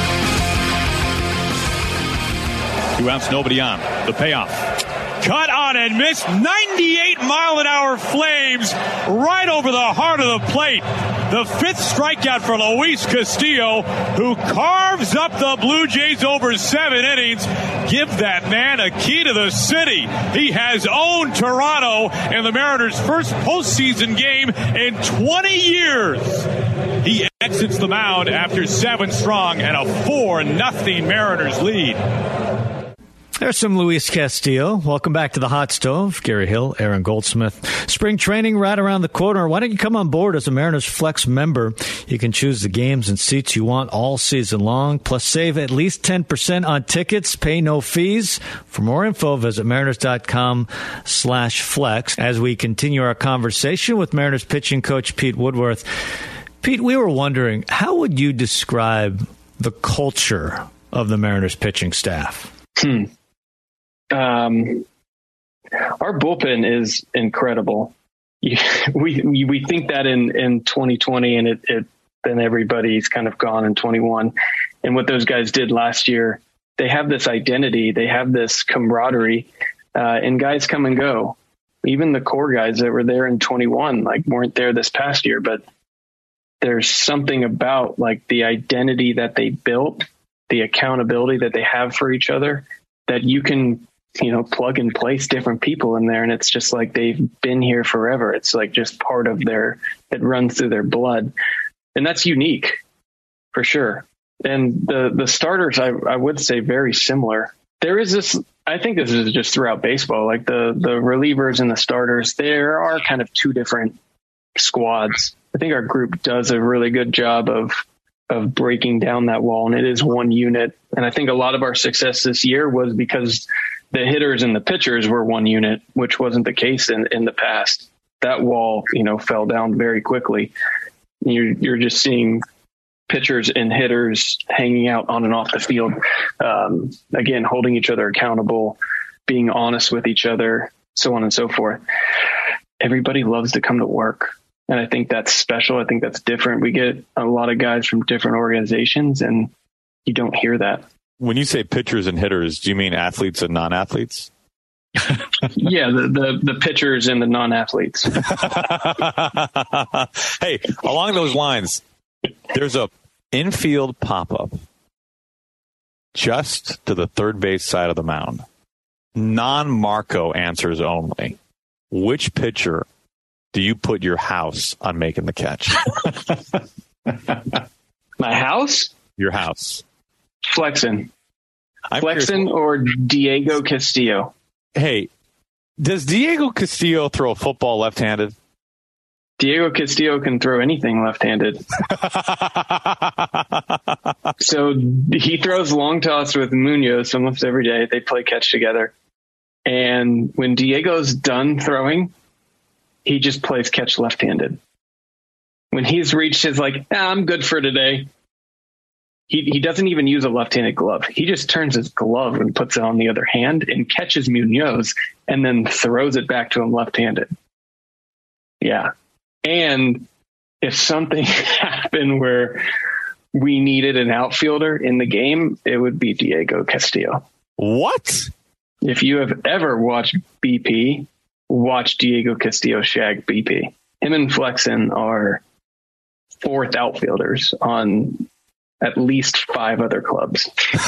2
Grill.
outs, nobody on. The payoff. Cut on and missed. 98-mile-an-hour flames right over the heart of the plate. The 5th strikeout for Luis Castillo, who carves up the Blue Jays over 7 innings. Give that man a key to the city. He has owned Toronto in the Mariners' first postseason game in 20 years. He exits the mound after 7 strong and a 4-0 Mariners lead.
There's some Luis Castillo. Welcome back to the Hot Stove. Gary Hill, Aaron Goldsmith. Spring training right around the corner. Why don't you come on board as a Mariners Flex member? You can choose the games and seats you want all season long, plus save at least 10% on tickets, pay no fees. For more info, visit mariners.com/flex. As we continue our conversation with Mariners pitching coach Pete Woodworth. Pete, we were wondering, how would you describe the culture of the Mariners pitching staff?
Our bullpen is incredible. We think that in 2020, and then everybody's kind of gone in 21. And what those guys did last year, they have this identity, they have this camaraderie, and guys come and go. Even the core guys that were there in 21, weren't there this past year, but there's something about the identity that they built, the accountability that they have for each other, that you can, plug and place different people in there. And it's just they've been here forever. It's just part of it runs through their blood. And that's unique for sure. And the starters, I would say very similar. There is this, I think this is just throughout baseball, the relievers and the starters, there are kind of two different squads. I think our group does a really good job of breaking down that wall, and it is one unit. And I think a lot of our success this year was because the hitters and the pitchers were one unit, which wasn't the case in the past. That wall, fell down very quickly. You're just seeing pitchers and hitters hanging out on and off the field, again, holding each other accountable, being honest with each other, so on and so forth. Everybody loves to come to work. And I think that's special. I think that's different. We get a lot of guys from different organizations, and you don't hear that.
When you say pitchers and hitters, do you mean athletes and non-athletes?
Yeah, the pitchers and the non-athletes.
Hey, along those lines, there's a infield pop-up just to the third base side of the mound. Non-Marco answers only. Which pitcher do you put your house on making the catch?
My house?
Your house.
Flexen or Diego Castillo.
Hey, does Diego Castillo throw a football left-handed?
Diego Castillo can throw anything left-handed. So he throws long toss with Munoz almost every day. They play catch together. And when Diego's done throwing, he just plays catch left-handed. When he's reached his I'm good for today, he doesn't even use a left-handed glove. He just turns his glove and puts it on the other hand and catches Munoz and then throws it back to him left-handed. Yeah. And if something happened where we needed an outfielder in the game, it would be Diego Castillo.
What?
If you have ever watched BP, watch Diego Castillo shag BP. Him and Flexen are fourth outfielders on at least 5 other clubs.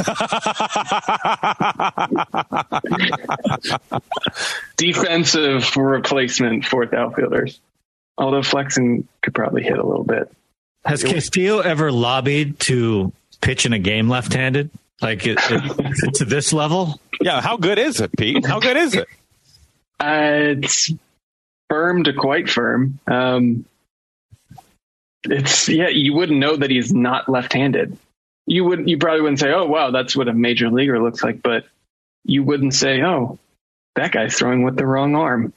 Defensive replacement fourth outfielders. Although Flexen could probably hit a little bit.
Has Castillo ever lobbied to pitch in a game left-handed? To this level?
Yeah, how good is it, Pete? How good is it?
It's firm to quite firm. You wouldn't know that he's not left-handed. You probably wouldn't say, "Oh, wow, that's what a major leaguer looks like," but you wouldn't say, "Oh, that guy's throwing with the wrong arm."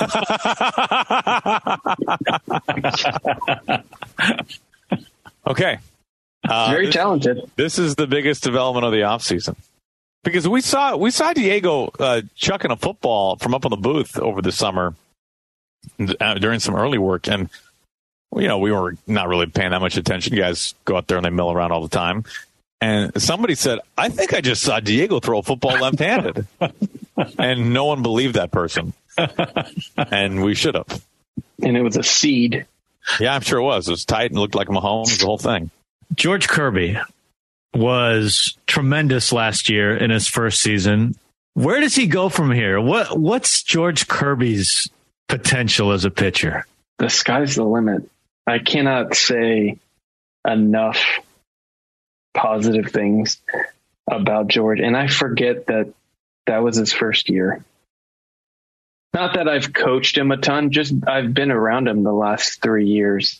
Okay.
Very talented.
This is the biggest development of the offseason. Because we saw Diego chucking a football from up on the booth over the summer during some early work, and we were not really paying that much attention. You guys go out there and they mill around all the time. And somebody said, "I think I just saw Diego throw a football left-handed," and no one believed that person, and we should have.
And it was a seed.
Yeah, I'm sure it was. It was tight and looked like Mahomes, the whole thing.
George Kirby was tremendous last year in his first season. Where does he go from here? What's George Kirby's potential as a pitcher?
The sky's the limit. I cannot say enough positive things about George. And I forget that that was his first year. Not that I've coached him a ton, just I've been around him the last 3 years.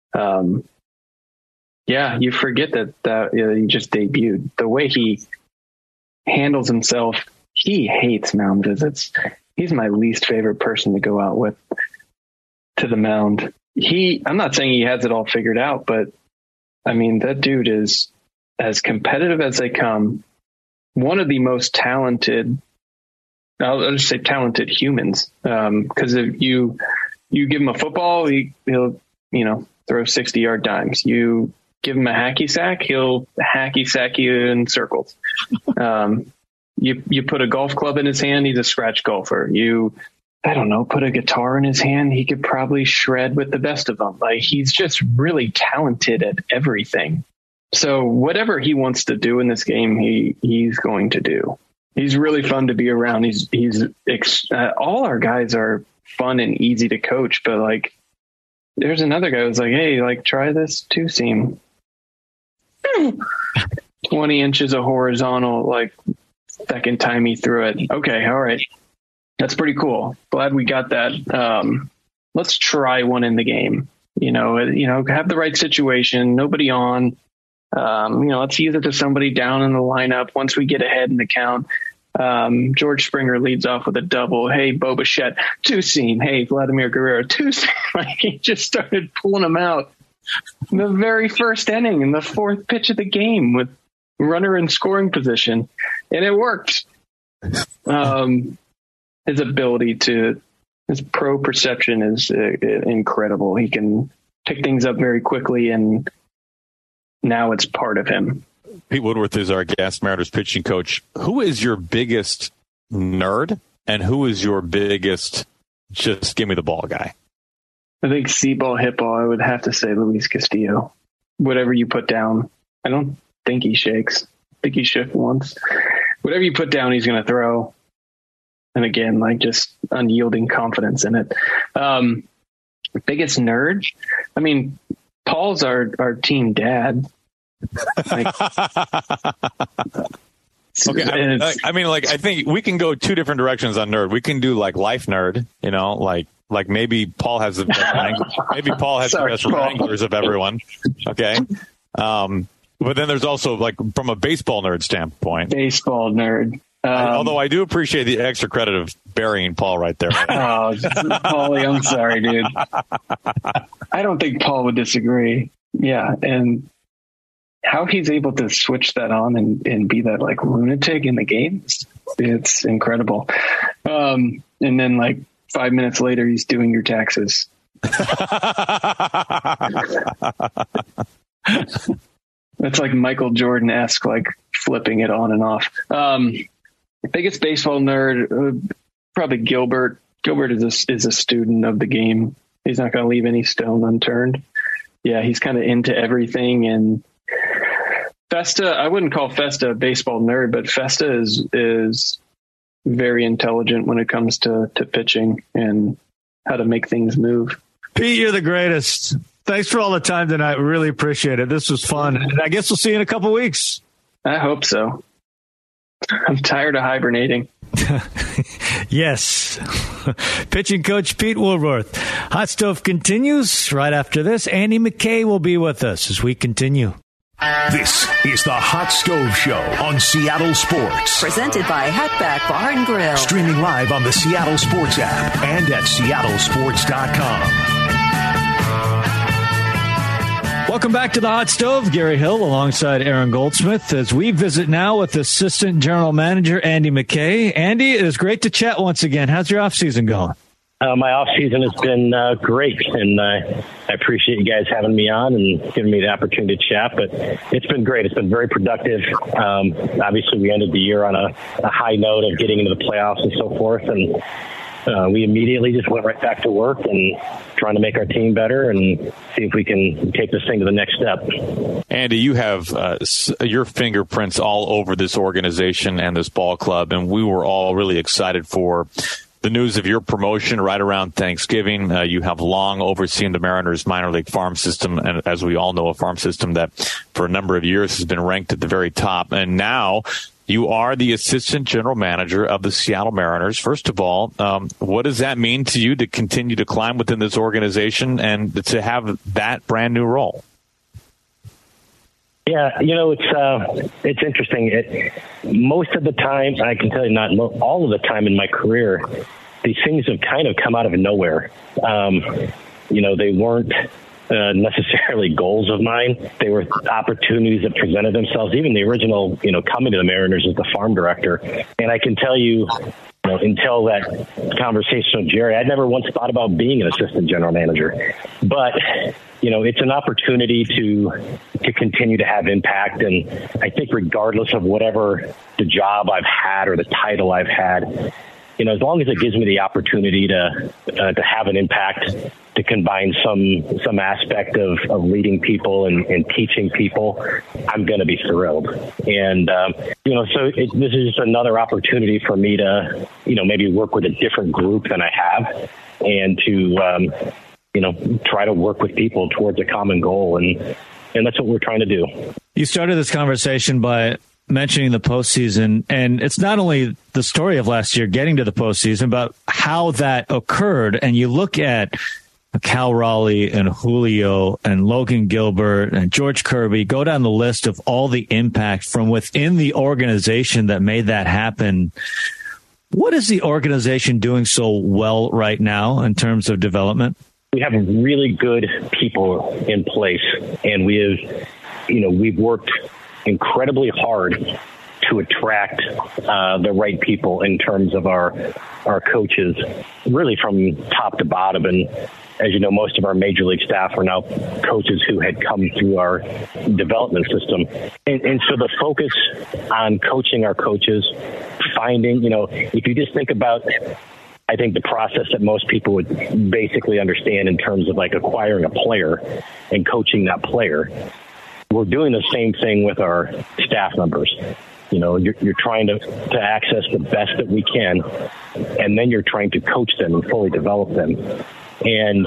You forget that he just debuted. The way he handles himself, he hates mound visits. He's my least favorite person to go out with to the mound. I'm not saying he has it all figured out, but I mean, that dude is as competitive as they come. One of the most talented, I'll just say talented humans. Because if you give him a football, he'll throw 60-yard dimes. You give him a hacky sack, he'll hacky sack you in circles. You put a golf club in his hand, he's a scratch golfer. Put a guitar in his hand, he could probably shred with the best of them. Like, he's just really talented at everything. So whatever he wants to do in this game, he's going to do. He's really fun to be around. All our guys are fun and easy to coach, but like, there's another guy who's like, hey, like, try this 2-seam. 20 inches of horizontal, like, second time he threw it. Okay, all right. That's pretty cool. Glad we got that. Let's try one in the game. Have the right situation, nobody on. Let's use it to somebody down in the lineup once we get ahead in the count. George Springer leads off with a double. Hey, Bo Bichette, 2-seam. Hey, Vladimir Guerrero, 2-seam. Like, he just started pulling them out in the very first inning in the fourth pitch of the game with runner in scoring position. And it worked. His ability his pro perception is incredible. He can pick things up very quickly, and now it's part of him.
Pete Woodworth is our guest, Mariners pitching coach. Who is your biggest nerd, and who is your biggest just give me the ball guy?
I think C-ball, hit ball, I would have to say Luis Castillo. Whatever you put down, I don't think he shakes. I think he shook once. Whatever you put down, he's going to throw. And again, like, just unyielding confidence in it. Biggest nerd? I mean, Paul's our team dad. Like,
okay, I think we can go two different directions on nerd. We can do like life nerd, like maybe Paul has the best wranglers. Maybe Paul has the best wranglers of everyone. Okay. But then there's also, like, from a baseball nerd standpoint.
Baseball nerd.
Although I do appreciate the extra credit of burying Paul right there.
Oh, Paulie, I'm sorry, dude. I don't think Paul would disagree. Yeah, and how he's able to switch that on and be that, like, lunatic in the game, it's incredible. And then, like, 5 minutes later, he's doing your taxes. That's like Michael Jordan-esque, like, flipping it on and off. Biggest baseball nerd, probably Gilbert. Gilbert is a student of the game. He's not going to leave any stone unturned. Yeah, he's kind of into everything. And Festa, I wouldn't call Festa a baseball nerd, but Festa is very intelligent when it comes to pitching and how to make things move.
Pete, you're the greatest. Thanks for all the time tonight. We really appreciate it. This was fun. And I guess we'll see you in a couple weeks.
I hope so. I'm tired of hibernating.
Yes. Pitching coach Pete Woodworth. Hot Stove continues right after this. Andy McKay will be with us as we continue.
This is the Hot Stove Show on Seattle Sports.
Presented by Hatback Bar and Grill.
Streaming live on the Seattle Sports app and at seattlesports.com.
Welcome back to the Hot Stove. Gary Hill alongside Aaron Goldsmith as we visit now with Assistant General Manager Andy McKay. Andy, it is great to chat once again. How's your offseason going?
My offseason has been great, and I appreciate you guys having me on and giving me the opportunity to chat. But it's been great. It's been very productive. Obviously, we ended the year on a high note of getting into the playoffs and so forth, and we immediately just went right back to work and trying to make our team better and see if we can take this thing to the next step.
Andy, you have your fingerprints all over this organization and this ball club, and we were all really excited for the news of your promotion right around Thanksgiving. You have long overseen the Mariners minor league farm system, and as we all know, a farm system that for a number of years has been ranked at the very top. And now you are the assistant general manager of the Seattle Mariners. First of all, what does that mean to you to continue to climb within this organization and to have that brand new role?
Yeah, it's interesting. Most of the time, I can tell you, not all of the time in my career, these things have kind of come out of nowhere. They weren't necessarily goals of mine. They were opportunities that presented themselves. Even the original, coming to the Mariners as the farm director. And I can tell you, until that conversation with Jerry, I'd never once thought about being an assistant general manager. But, it's an opportunity to continue to have impact. And I think regardless of whatever the job I've had or the title I've had, as long as it gives me the opportunity to have an impact, to combine some aspect of leading people and teaching people, I'm going to be thrilled. And, this is just another opportunity for me to, maybe work with a different group than I have and to, try to work with people towards a common goal. And that's what we're trying to do.
You started this conversation by mentioning the postseason, and it's not only the story of last year getting to the postseason, but how that occurred. And you look at Cal Raleigh and Julio and Logan Gilbert and George Kirby, go down the list of all the impact from within the organization that made that happen. What is the organization doing so well right now in terms of development?
We have really good people in place, and we've worked incredibly hard to attract the right people in terms of our coaches, really from top to bottom. And as you know, most of our major league staff are now coaches who had come through our development system. And so the focus on coaching our coaches, finding, if you just think about, I think the process that most people would basically understand in terms of like acquiring a player and coaching that player, we're doing the same thing with our staff members. You're trying to access the best that we can, and then you're trying to coach them and fully develop them. And,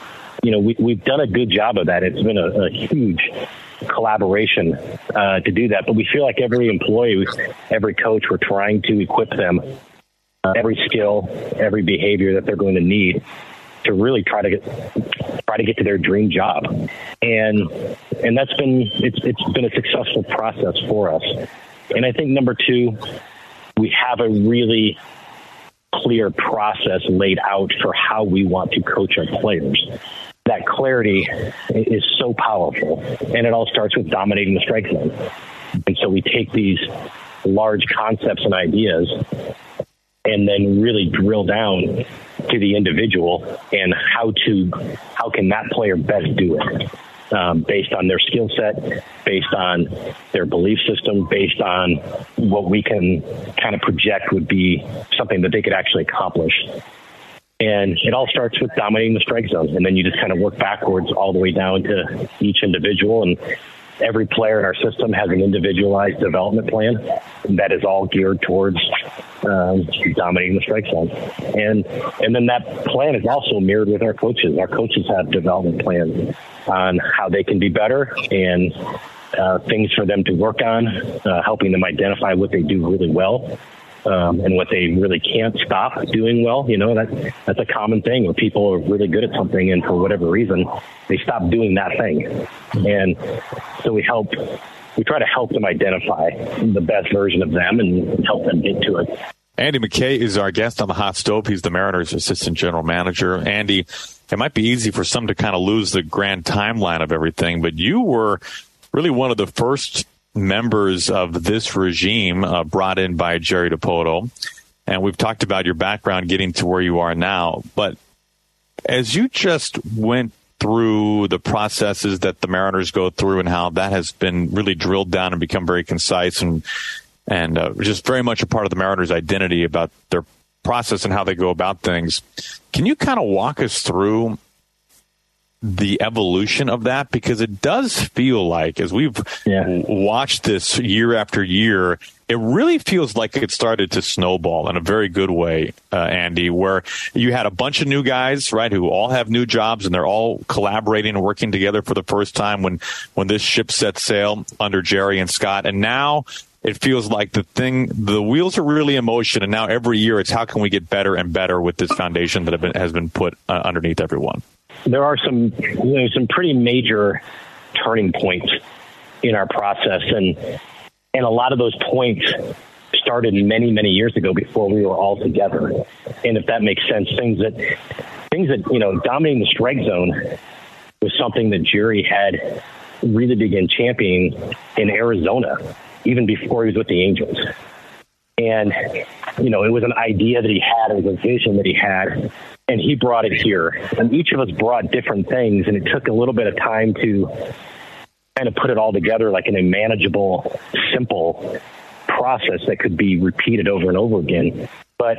we've done a good job of that. It's been a huge collaboration to do that. But we feel like every employee, every coach, we're trying to equip them every skill, every behavior that they're going to need to really try to get to their dream job. And that's been, it's been a successful process for us. And I think number two, we have a really clear process laid out for how we want to coach our players. That clarity is so powerful, and it all starts with dominating the strike zone. And so we take these large concepts and ideas and then really drill down to the individual and how can that player best do it, based on their skill set, based on their belief system, based on what we can kind of project would be something that they could actually accomplish. And it all starts with dominating the strike zone, and then you just kind of work backwards all the way down to each individual. And every player in our system has an individualized development plan that is all geared towards dominating the strike zone. And then that plan is also mirrored with our coaches. Our coaches have development plans on how they can be better and things for them to work on, helping them identify what they do really well. And what they really can't stop doing well. That's a common thing where people are really good at something and for whatever reason, they stop doing that thing. And so we try to help them identify the best version of them and help them get to it.
Andy McKay is our guest on the Hot Stove. He's the Mariners assistant general manager. Andy, it might be easy for some to kind of lose the grand timeline of everything, but you were really one of the first members of this regime brought in by Jerry Dipoto. And we've talked about your background getting to where you are now. But as you just went through the processes that the Mariners go through and how that has been really drilled down and become very concise and just very much a part of the Mariners' identity about their process and how they go about things, can you kind of walk us through the evolution of that? Because it does feel like, as we've watched this year after year, it really feels like it started to snowball in a very good way, Andy, where you had a bunch of new guys, right, who all have new jobs, and they're all collaborating and working together for the first time when this ship set sail under Jerry and Scott. And now it feels like the wheels are really in motion, and now every year it's how can we get better and better with this foundation that has been put underneath everyone.
There are some pretty major turning points in our process, and a lot of those points started many, many years ago before we were all together. And if that makes sense, things that dominating the strike zone was something that Jerry had really began championing in Arizona, even before he was with the Angels. And, it was an idea that he had, it was a vision that he had, and he brought it here. And each of us brought different things, and it took a little bit of time to kind of put it all together like in a manageable, simple process that could be repeated over and over again. But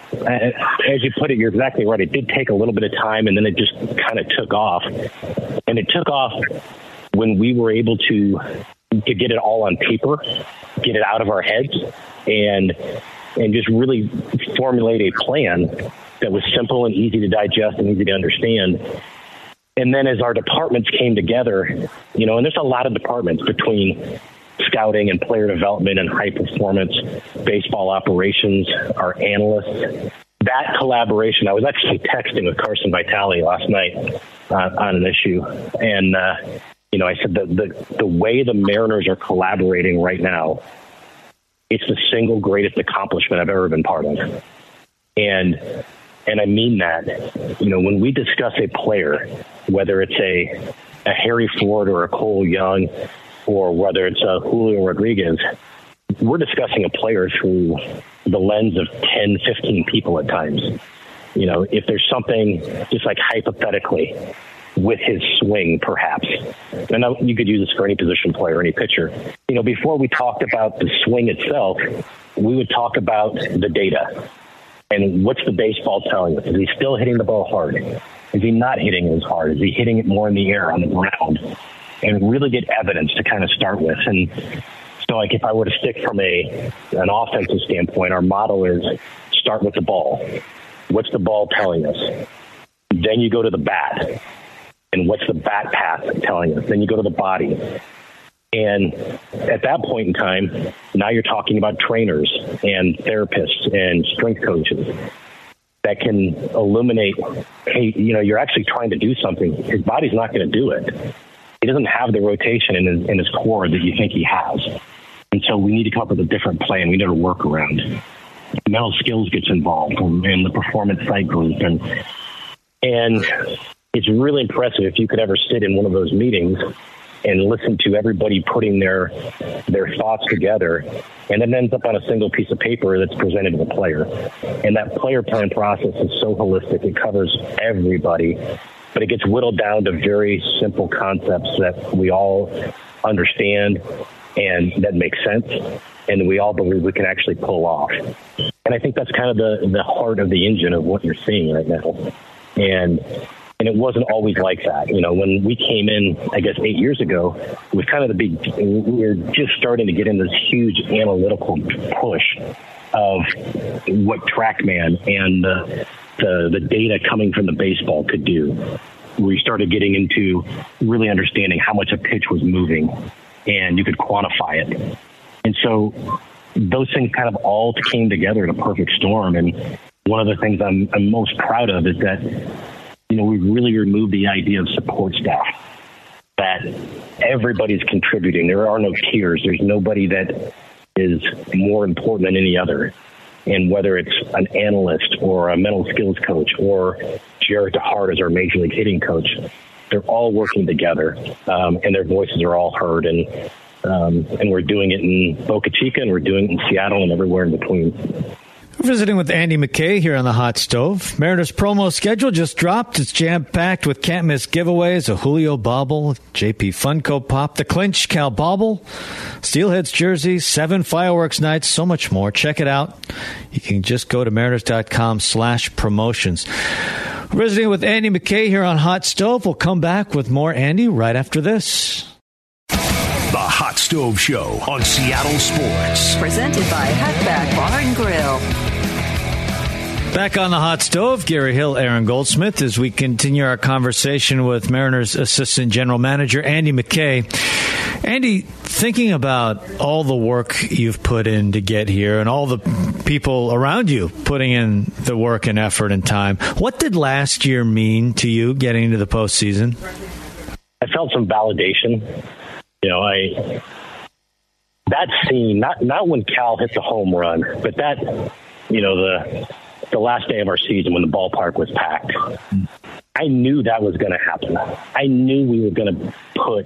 as you put it, you're exactly right. It did take a little bit of time, and then it just kind of took off. And it took off when we were able to get it all on paper, get it out of our heads, and just really formulate a plan that was simple and easy to digest and easy to understand. And then as our departments came together, and there's a lot of departments between scouting and player development and high performance baseball operations, our analysts, that collaboration. I was actually texting with Carson Vitale last night on an issue. And, I said the way the Mariners are collaborating right now, it's the single greatest accomplishment I've ever been part of. And I mean that, when we discuss a player, whether it's a Harry Ford or a Cole Young, or whether it's a Julio Rodriguez, we're discussing a player through the lens of 10, 15 people at times. If there's something, just like hypothetically, with his swing, perhaps. And you could use this for any position player, any pitcher. Before we talked about the swing itself, we would talk about the data. And what's the baseball telling us? Is he still hitting the ball hard? Is he not hitting it as hard? Is he hitting it more in the air, on the ground? And really get evidence to kind of start with. And so, like, if I were to stick from an offensive standpoint, our model is start with the ball. What's the ball telling us? Then you go to the bat. And what's the bat path telling us? Then you go to the body. And at that point in time, now you're talking about trainers and therapists and strength coaches that can illuminate, hey, you're actually trying to do something. His body's not going to do it. He doesn't have the rotation in his core that you think he has. And so we need to come up with a different plan. We need to work around. Mental skills gets involved in the performance cycles. And it's really impressive if you could ever sit in one of those meetings and listen to everybody putting their thoughts together, and it ends up on a single piece of paper that's presented to the player. And that player plan process is so holistic. It covers everybody, but it gets whittled down to very simple concepts that we all understand and that make sense, and we all believe we can actually pull off. And I think that's kind of the heart of the engine of what you're seeing right now. And it wasn't always like that. When we came in, I guess 8 years ago, it was kind of we were just starting to get in this huge analytical push of what TrackMan and the data coming from the baseball could do. We started getting into really understanding how much a pitch was moving, and you could quantify it. And so those things kind of all came together in a perfect storm. And one of the things I'm most proud of is that we really removed the idea of support staff, that everybody's contributing. There are no tiers. There's nobody that is more important than any other. And whether it's an analyst or a mental skills coach or Jared DeHart as our major league hitting coach, they're all working together, and their voices are all heard. And we're doing it in Boca Chica, and we're doing it in Seattle, and everywhere in between.
We're visiting with Andy McKay here on the Hot Stove. Mariners promo schedule just dropped. It's jam-packed with can't-miss giveaways, a Julio bobble, JP Funko Pop, the Clinch Cal bobble, Steelheads jersey, 7 fireworks nights, so much more. Check it out. You can just go to mariners.com/promotions. Visiting with Andy McKay here on Hot Stove. We'll come back with more Andy right after this.
The Hot Stove Show on Seattle Sports.
Presented by Hatback Bar and Grill.
Back on the Hot Stove, Gary Hill, Aaron Goldsmith, as we continue our conversation with Mariners Assistant General Manager Andy McKay. Andy, thinking about all the work you've put in to get here and all the people around you putting in the work and effort and time, what did last year mean to you getting into the postseason?
I felt some validation. That scene, not when Cal hit the home run, but that, the last day of our season when the ballpark was packed, I knew that was going to happen. I knew we were going to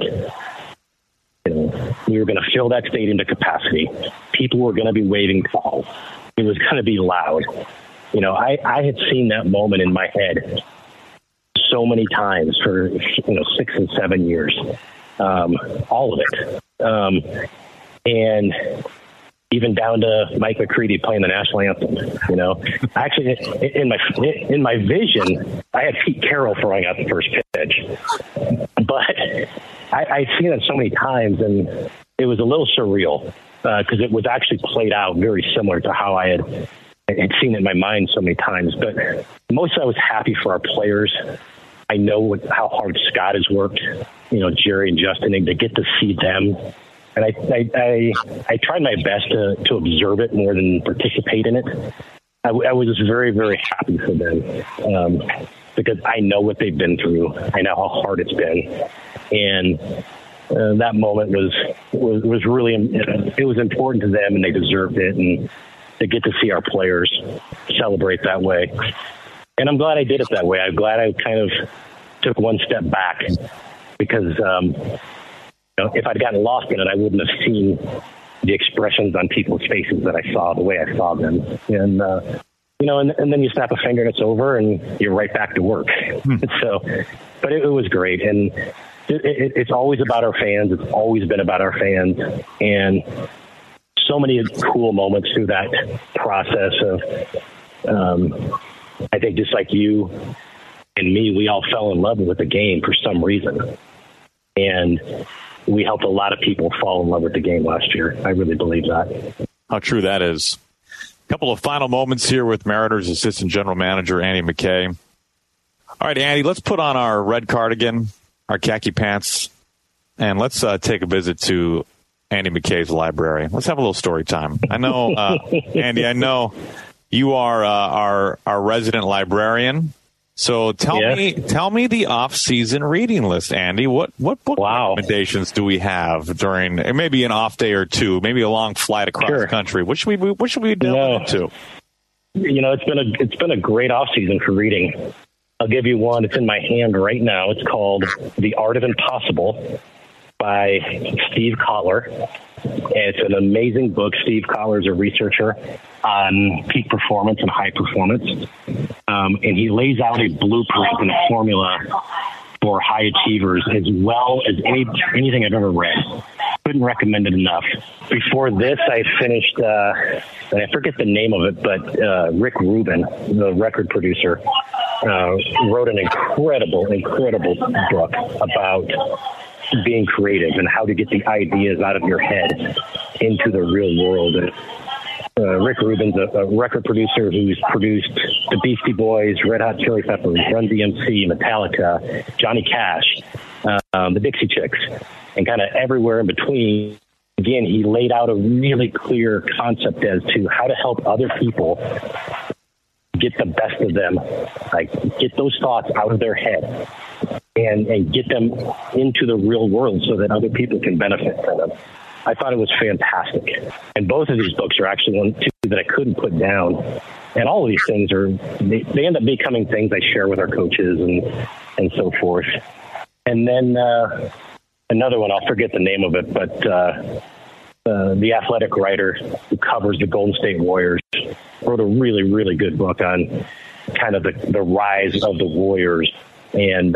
we were going to fill that stadium to capacity. People were going to be waving calls. It was going to be loud. I had seen that moment in my head so many times for 6 and 7 years, all of it, and even down to Mike McCready playing the national anthem. Actually, in my vision, I had Pete Carroll throwing out the first pitch, but I've seen it so many times, and it was a little surreal because it was actually played out very similar to how I had seen it in my mind so many times. But mostly, I was happy for our players. I know how hard Scott has worked, Jerry and Justin, and to get to see them. And I tried my best to observe it more than participate in it. I was just very, very happy for them because I know what they've been through. I know how hard it's been. And that moment was really, it was important to them, and they deserved it. And to get to see our players celebrate that way. And I'm glad I did it that way. I'm glad I kind of took one step back because if I'd gotten lost in it, I wouldn't have seen the expressions on people's faces that I saw the way I saw them. And, and then you snap a finger and it's over and you're right back to work. So, but it was great. And it's always about our fans. It's always been about our fans. And so many cool moments through that process of, I think just like you and me, we all fell in love with the game for some reason. And we helped a lot of people fall in love with the game last year. I really believe that.
How true that is. A couple of final moments here with Mariners Assistant General Manager Andy McKay. All right, Andy, let's put on our red cardigan, our khaki pants, and let's take a visit to Andy McKay's library. Let's have a little story time. I know, Andy, I know you are our resident librarian. So tell me the off-season reading list, Andy. What book recommendations do we have during maybe an off day or two, maybe a long flight across the country? What should we delve into?
It's been a great off-season for reading. I'll give you one. It's in my hand right now. It's called The Art of Impossible by Steve Kotler. And it's an amazing book. Steve Kotler is a researcher on peak performance and high performance. And he lays out a blueprint and a formula for high achievers as well as anything I've ever read. Couldn't recommend it enough. Before this, I finished, and I forget the name of it, but Rick Rubin, the record producer, wrote an incredible book about being creative and how to get the ideas out of your head into the real world. Rick Rubin's a record producer who's produced the Beastie Boys, Red Hot Chili Peppers, Run DMC, Metallica, Johnny Cash, the Dixie Chicks, and kind of everywhere in between. Again, he laid out a really clear concept as to how to help other people get the best of them, like get those thoughts out of their head and get them into the real world so that other people can benefit from them. I thought it was fantastic. And both of these books are actually two that I couldn't put down. And all of these things they end up becoming things I share with our coaches and so forth. And then another one, I'll forget the name of it, but the athletic writer who covers the Golden State Warriors wrote a really, really good book on kind of the rise of the Warriors. And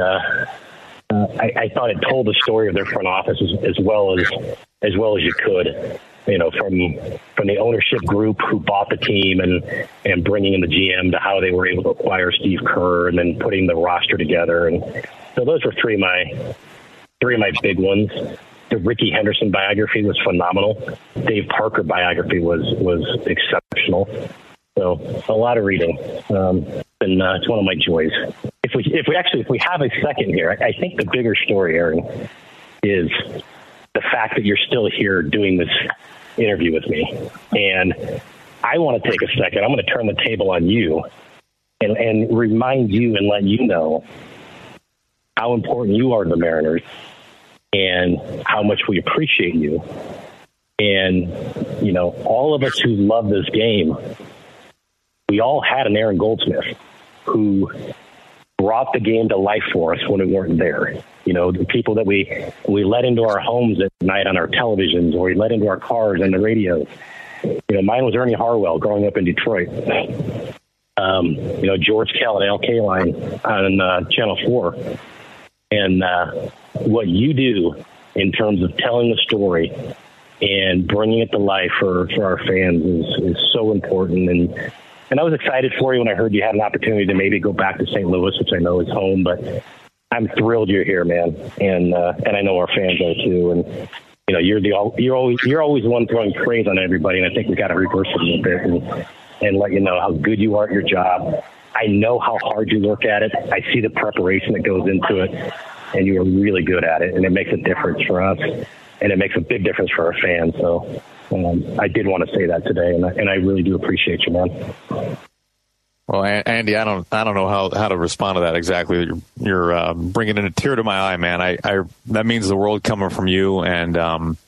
I thought it told the story of their front office as well as you could. from the ownership group who bought the team and bringing in the GM to how they were able to acquire Steve Kerr and then putting the roster together. And so those were three of my big ones. The Rickey Henderson biography was phenomenal. Dave Parker biography was exceptional. So a lot of reading. And it's one of my joys. If we have a second here, I think the bigger story, Aaron, is the fact that you're still here doing this interview with me. And I want to take a second. I'm going to turn the table on you and remind you and let you know how important you are to the Mariners and how much we appreciate you. And, all of us who love this game, we all had an Aaron Goldsmith who brought the game to life for us when we weren't there. The people that we let into our homes at night on our televisions, or we let into our cars and the radios. Mine was Ernie Harwell growing up in Detroit. George Kell and Al Kaline on Channel 4. And what you do in terms of telling the story and bringing it to life for our fans is so important. And I was excited for you when I heard you had an opportunity to maybe go back to St. Louis, which I know is home, but I'm thrilled you're here, man. And I know our fans are too. And, you're always one throwing praise on everybody. And I think we got to reverse it a little bit and let you know how good you are at your job. I know how hard you work at it. I see the preparation that goes into it, and you are really good at it. And it makes a difference for us, and it makes a big difference for our fans. So I did want to say that today, and I really do appreciate you, man.
Well, Andy, I don't know how to respond to that exactly. You're bringing in a tear to my eye, man. I that means the world coming from you, and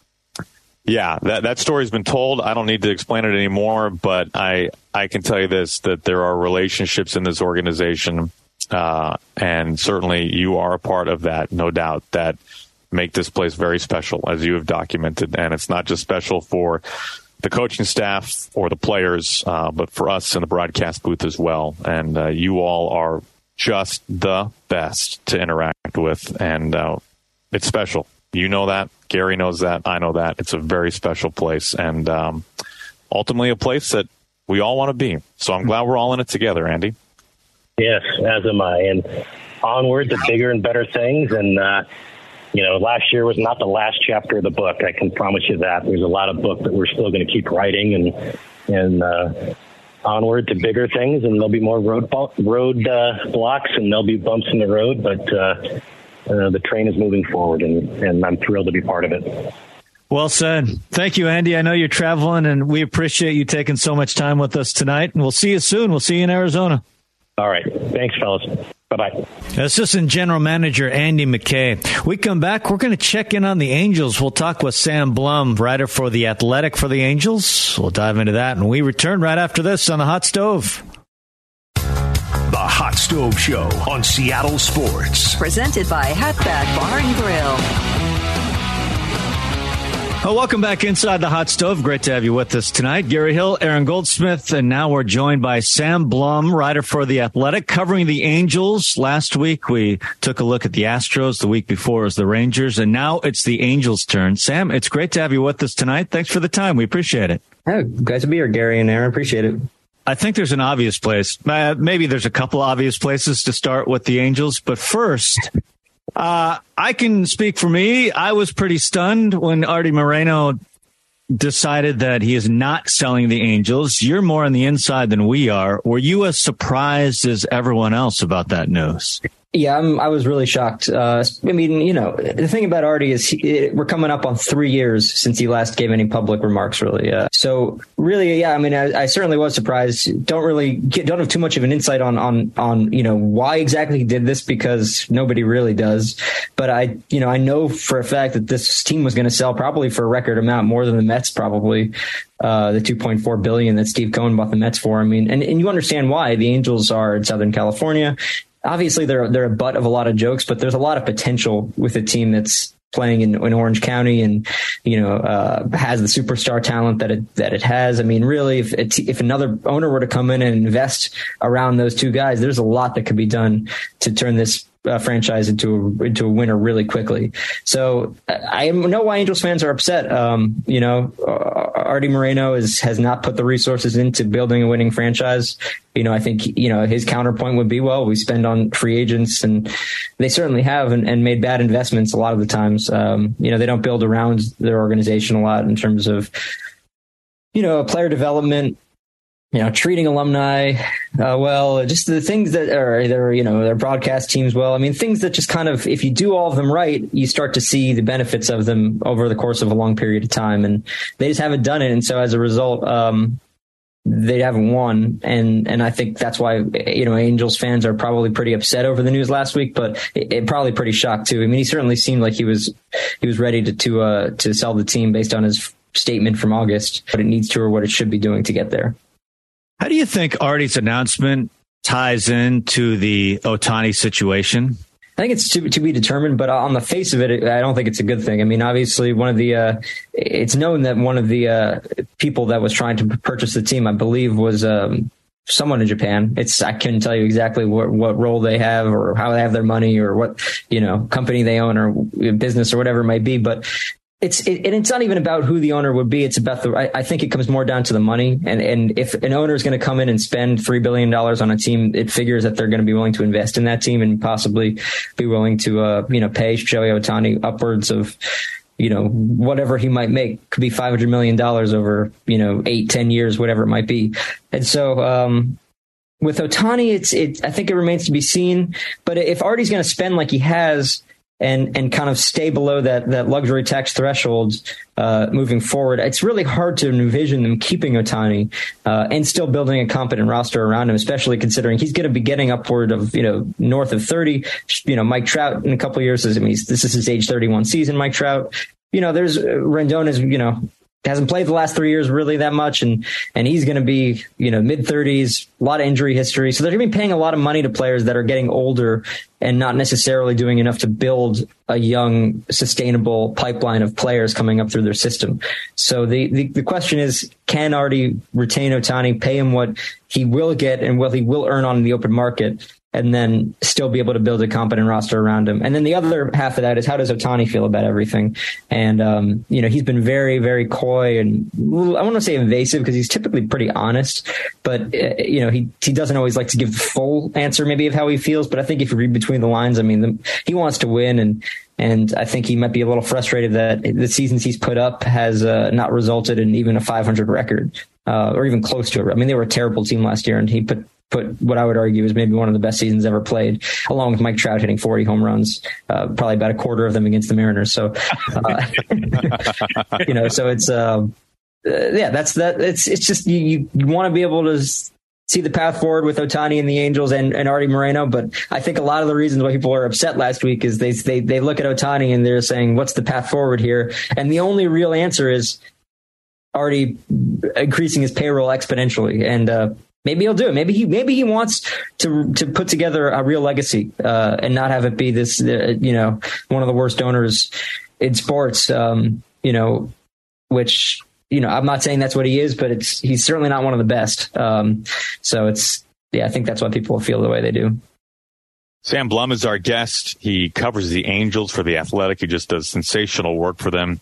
that story's been told. I don't need to explain it anymore, but I can tell you this, that there are relationships in this organization, and certainly you are a part of that, no doubt, that make this place very special, as you have documented. And it's not just special for the coaching staff or the players, but for us in the broadcast booth as well. And you all are just the best to interact with, and it's special. You know that. Gary knows that. I know that. It's a very special place, and ultimately a place that we all want to be. So I'm glad we're all in it together, Andy.
Yes, as am I. And onward to bigger and better things. And, last year was not the last chapter of the book. I can promise you that. There's a lot of book that we're still going to keep writing, and onward to bigger things. And there'll be more road blocks, and there'll be bumps in the road. But the train is moving forward, and I'm thrilled to be part of it.
Well said. Thank you, Andy. I know you're traveling, and we appreciate you taking so much time with us tonight. And we'll see you soon. We'll see you in Arizona.
All right. Thanks, fellas. Bye-bye.
Assistant General Manager Andy McKay. We come back, we're going to check in on the Angels. We'll talk with Sam Blum, writer for The Athletic for the Angels. We'll dive into that, and we return right after this on The Hot Stove.
The Hot Stove Show on Seattle Sports.
Presented by Hatback Bar and Grill.
Oh, welcome back inside the Hot Stove. Great to have you with us tonight. Gary Hill, Aaron Goldsmith, and now we're joined by Sam Blum, writer for The Athletic, covering the Angels. Last week, we took a look at the Astros. The week before was the Rangers, and now it's the Angels' turn. Sam, it's great to have you with us tonight. Thanks for the time. We appreciate it.
Yeah, glad to be here, Gary and Aaron. Appreciate it.
I think there's an obvious place. Maybe there's a couple obvious places to start with the Angels, but first... I can speak for me. I was pretty stunned when Artie Moreno decided that he is not selling the Angels. You're more on the inside than we are. Were you as surprised as everyone else about that news?
Yeah, I was really shocked. I mean, the thing about Artie is we're coming up on 3 years since he last gave any public remarks, really. So really, yeah, I mean, I certainly was surprised. Don't have too much of an insight on why exactly he did this, because nobody really does. But I know for a fact that this team was going to sell probably for a record amount, more than the Mets probably. The $2.4 billion that Steve Cohen bought the Mets for. I mean, and you understand why. The Angels are in Southern California. Obviously, they're a butt of a lot of jokes, but there's a lot of potential with a team that's playing in Orange County and has the superstar talent that it has. I mean, really, if another owner were to come in and invest around those two guys, there's a lot that could be done to turn this franchise into a winner really quickly. So I know why Angels fans are upset. Artie Moreno has not put the resources into building a winning franchise. I think, his counterpoint would be, well, we spend on free agents, and they certainly have and made bad investments a lot of the times. They don't build around their organization a lot in terms of, player development, treating alumni well, just the things that are their broadcast teams well. I mean, things that just kind of, if you do all of them right, you start to see the benefits of them over the course of a long period of time, and they just haven't done it. And so as a result, they haven't won. And I think that's why, Angels fans are probably pretty upset over the news last week, but it probably pretty shocked too. I mean, he certainly seemed like he was ready to sell the team based on his statement from August, but it needs to, or what it should be doing to get there.
How do you think Artie's announcement ties into the Ohtani situation?
I think it's to be determined, but on the face of it, I don't think it's a good thing. I mean, obviously, it's known that one of the people that was trying to purchase the team, I believe, was someone in Japan. I couldn't tell you exactly what role they have or how they have their money or what company they own or business or whatever it might be, but. It's not even about who the owner would be. It's about I think it comes more down to the money. And if an owner is going to come in and spend $3 billion on a team, it figures that they're going to be willing to invest in that team and possibly be willing to, pay Shohei Ohtani upwards of, whatever he might make. Could be $500 million over, 8-10 years, whatever it might be. And so, with Ohtani, I think it remains to be seen. But if Artie's going to spend like he has, and kind of stay below that luxury tax threshold moving forward, it's really hard to envision them keeping Ohtani and still building a competent roster around him, especially considering he's going to be getting upward of north of 30. Mike Trout in a couple of years, this is his age 31 season. Mike Trout, there's Rendon is hasn't played the last 3 years really that much, and he's going to be mid 30s, a lot of injury history, so they're going to be paying a lot of money to players that are getting older and not necessarily doing enough to build a young, sustainable pipeline of players coming up through their system. So the question is, can Artie retain Ohtani, pay him what he will get and what he will earn on the open market, and then still be able to build a competent roster around him? And then the other half of that is, how does Ohtani feel about everything? And, he's been very, very coy and I want to say invasive because he's typically pretty honest, but, he doesn't always like to give the full answer maybe of how he feels. But I think if you read between the lines, I mean, he wants to win, and I think he might be a little frustrated that the seasons he's put up has not resulted in even a 500 record or even close to it. I mean, they were a terrible team last year, and he put what I would argue is maybe one of the best seasons ever played, along with Mike Trout hitting 40 home runs, probably about a quarter of them against the Mariners. So, so it's, that's that. It's just, you want to be able to see the path forward with Ohtani and the Angels and Artie Moreno. But I think a lot of the reasons why people are upset last week is they look at Ohtani and they're saying, what's the path forward here? And the only real answer is Artie increasing his payroll exponentially. And, maybe he'll do it. Maybe he wants to put together a real legacy and not have it be this, one of the worst owners in sports, which, I'm not saying that's what he is, but he's certainly not one of the best. So I think that's why people feel the way they do.
Sam Blum is our guest. He covers the Angels for The Athletic. He just does sensational work for them.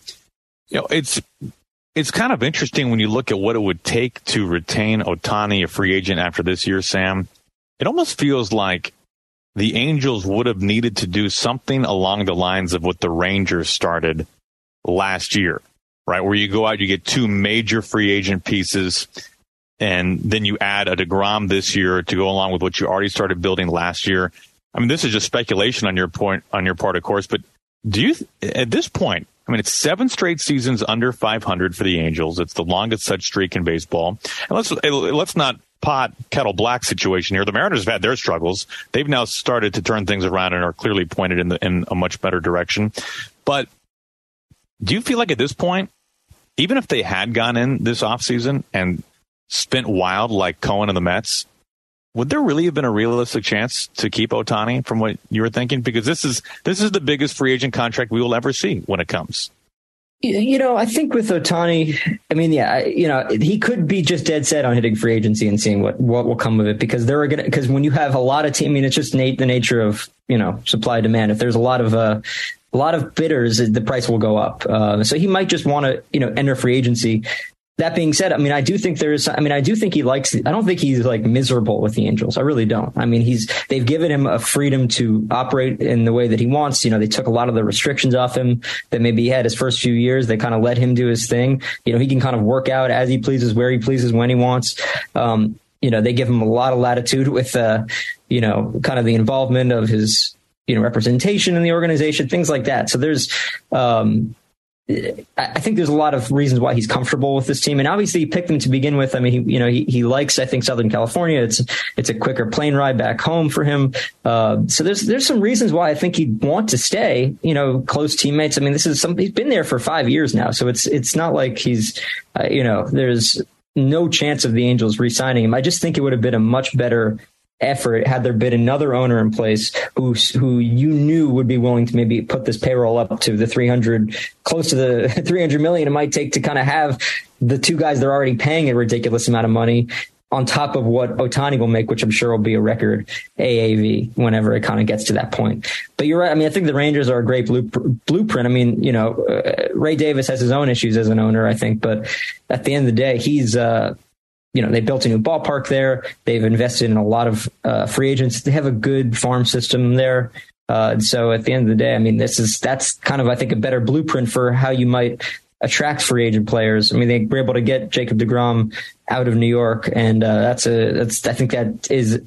It's kind of interesting when you look at what it would take to retain Ohtani, a free agent, after this year, Sam. It almost feels like the Angels would have needed to do something along the lines of what the Rangers started last year, right? Where you go out, you get two major free agent pieces, and then you add a DeGrom this year to go along with what you already started building last year. I mean, this is just speculation on your part, of course, but do you, at this point, I mean, it's 7 straight seasons under 500 for the Angels. It's the longest such streak in baseball. And let's not pot kettle black situation here. The Mariners have had their struggles. They've now started to turn things around and are clearly pointed in a much better direction. But do you feel like at this point, even if they had gone in this offseason and spent wild like Cohen and the Mets, would there really have been a realistic chance to keep Ohtani from what you were thinking? Because this is the biggest free agent contract we will ever see when it comes.
I think with Ohtani, I mean, he could be just dead set on hitting free agency and seeing what will come of it, because because when you have a lot of team, I mean, it's just the nature of, supply demand. If there's a lot of bidders, the price will go up. So he might just want to, enter free agency. That being said, I mean, I do think he likes, I don't think he's like miserable with the Angels. I really don't. I mean, they've given him a freedom to operate in the way that he wants. They took a lot of the restrictions off him that maybe he had his first few years. They kind of let him do his thing. He can kind of work out as he pleases, where he pleases, when he wants. They give him a lot of latitude with, kind of the involvement of his, representation in the organization, things like that. So there's, I think there's a lot of reasons why he's comfortable with this team, and obviously he picked them to begin with. I mean, he likes, I think, Southern California. It's a quicker plane ride back home for him. So there's some reasons why I think he'd want to stay. Close teammates. I mean, he's been there for 5 years now, so it's not like he's, there's no chance of the Angels re-signing him. I just think it would have been a much better effort had there been another owner in place who you knew would be willing to maybe put this payroll up to close to the 300 million it might take to kind of have the two guys they're already paying a ridiculous amount of money on top of what Ohtani will make, which I'm sure will be a record AAV whenever it kind of gets to that point. But you're right. I mean, I think the Rangers are a great blueprint. I mean, Ray Davis has his own issues as an owner, I think, but at the end of the day, he's, they built a new ballpark there. They've invested in a lot of free agents. They have a good farm system there. So at the end of the day, I mean, that's kind of, I think, a better blueprint for how you might attract free agent players. I mean, they were able to get Jacob deGrom out of New York, and I think that is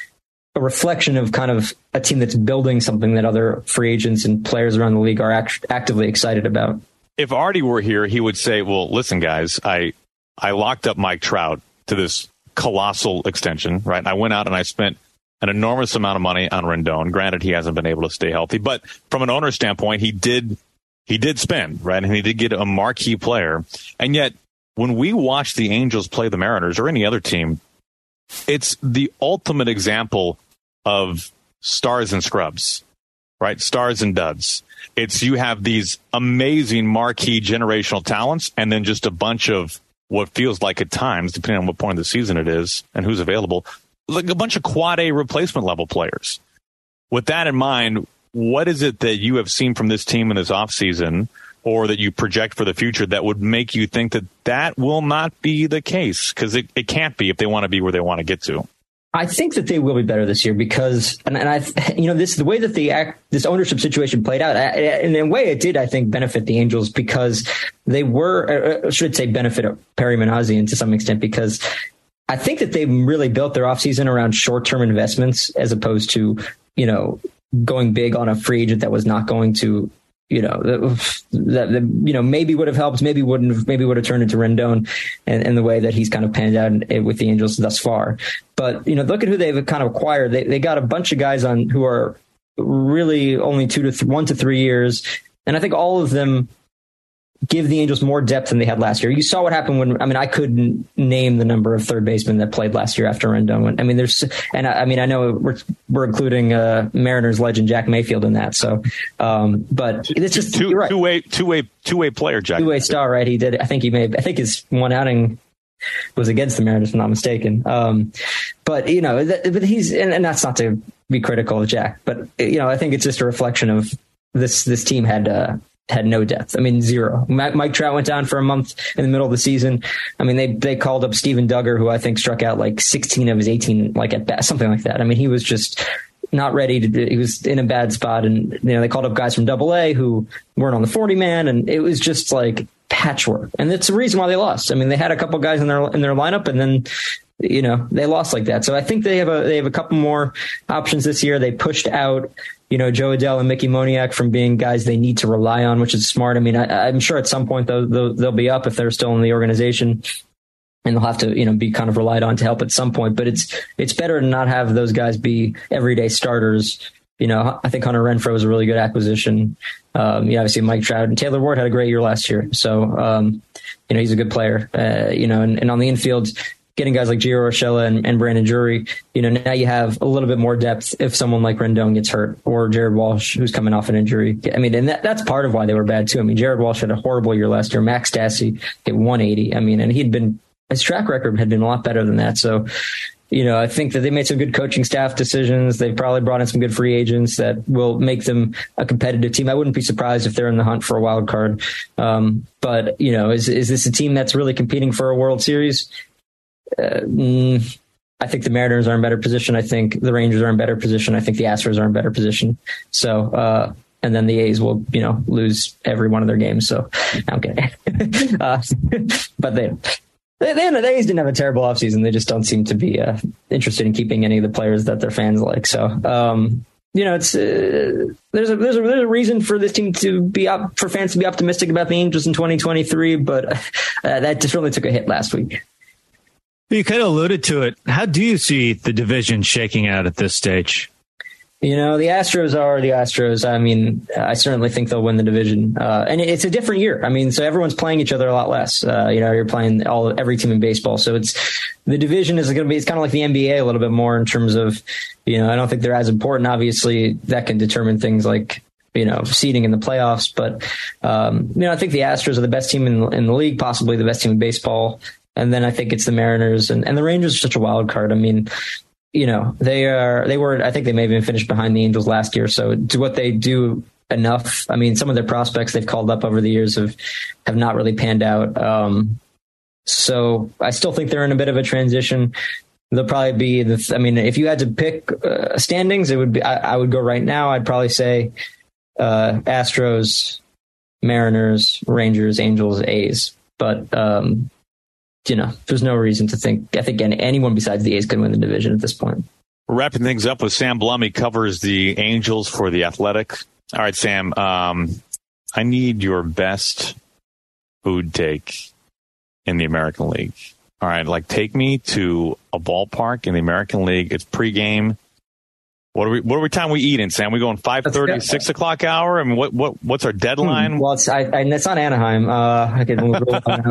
a reflection of kind of a team that's building something that other free agents and players around the league are actively excited about.
If Artie were here, he would say, well, listen, guys, I locked up Mike Trout to this colossal extension, right? And I went out and I spent an enormous amount of money on Rendon. Granted, he hasn't been able to stay healthy, but from an owner's standpoint, he did spend, right? And he did get a marquee player. And yet, when we watch the Angels play the Mariners or any other team, it's the ultimate example of stars and scrubs, right? Stars and duds. It's you have these amazing marquee generational talents and then just a bunch of what feels like at times, depending on what point of the season it is and who's available, like a bunch of quad A replacement level players. With that in mind, what is it that you have seen from this team in this offseason or that you project for the future that would make you think that will not be the case? Because it can't be if they want to be where they want to get to.
I think that they will be better this year because, the way that this ownership situation played out, in a way it did, I think, benefit the Angels because they were, benefit Perry Manassian to some extent, because I think that they really built their offseason around short-term investments as opposed to, going big on a free agent that was not going to, maybe would have helped, maybe wouldn't have, maybe would have turned into Rendon and the way that he's kind of panned out with the Angels thus far. But, look at who they've kind of acquired. They got a bunch of guys on who are really only 1 to 3 years. And I think all of them give the Angels more depth than they had last year. You saw what happened I couldn't name the number of third basemen that played last year after Rendon. I know we're including Mariners legend Jack Mayfield in that. So, but it's just
two-way player, Jack.
Two-way star, right? He did. I think his one outing was against the Mariners, if I'm not mistaken. But he's, and that's not to be critical of Jack, but I think it's just a reflection of this team had no depth. I mean, zero. Mike Trout went down for a month in the middle of the season. I mean, they called up Steven Duggar, who I think struck out like 16 of his 18, like at best, something like that. I mean, he was just not ready he was in a bad spot. And, they called up guys from AA who weren't on the 40 man. And it was just like patchwork. And that's the reason why they lost. I mean, they had a couple guys in their lineup and then, they lost like that. So I think they have a couple more options this year. They pushed out, Joe Adell and Mickey Moniak from being guys they need to rely on, which is smart. I mean, I'm sure at some point they'll be up if they're still in the organization, and they'll have to, be kind of relied on to help at some point. But it's better to not have those guys be everyday starters. I think Hunter Renfroe is a really good acquisition. Obviously Mike Trout and Taylor Ward had a great year last year. So, he's a good player, and on the infield, getting guys like Gio Urshela and Brandon Drury, now you have a little bit more depth if someone like Rendon gets hurt, or Jared Walsh, who's coming off an injury. I mean, and that's part of why they were bad too. I mean, Jared Walsh had a horrible year last year. Max Stassi hit 180. I mean, and his track record had been a lot better than that. So, I think that they made some good coaching staff decisions. They've probably brought in some good free agents that will make them a competitive team. I wouldn't be surprised if they're in the hunt for a wild card. But is this a team that's really competing for a World Series? I think the Mariners are in better position. I think the Rangers are in better position. I think the Astros are in better position. So, and then the A's will, lose every one of their games. So I'm kidding. But the A's didn't have a terrible offseason. They just don't seem to be interested in keeping any of the players that their fans like. So, it's there's a reason for this team to be up, for fans to be optimistic about the Angels in 2023. But that just really took a hit last week.
You kind of alluded to it. How do you see the division shaking out at this stage?
The Astros are the Astros. I mean, I certainly think they'll win the division. And it's a different year. I mean, so everyone's playing each other a lot less. You're playing every team in baseball. So the division is going to be, it's kind of like the NBA a little bit more in terms of, I don't think they're as important. Obviously, that can determine things like, seeding in the playoffs. But, I think the Astros are the best team in the league, possibly the best team in baseball. And then I think it's the Mariners and the Rangers are such a wild card. I mean, they were, I think they may have even finished behind the Angels last year. So do what they do enough. I mean, some of their prospects they've called up over the years have not really panned out. So I still think they're in a bit of a transition. They'll probably be if you had to pick standings, it would be, I would go right now. I'd probably say Astros, Mariners, Rangers, Angels, A's. But, there's no reason to think, I think anyone besides the A's can win the division at this point.
We're wrapping things up with Sam Blum. He covers the Angels for The Athletic. All right, Sam, I need your best food take in the American League. All right, take me to a ballpark in the American League. It's pregame. What are we time we eating, Sam? We going 5:30, 6 o'clock hour? I mean, what's our deadline?
Well, it's on Anaheim. I can move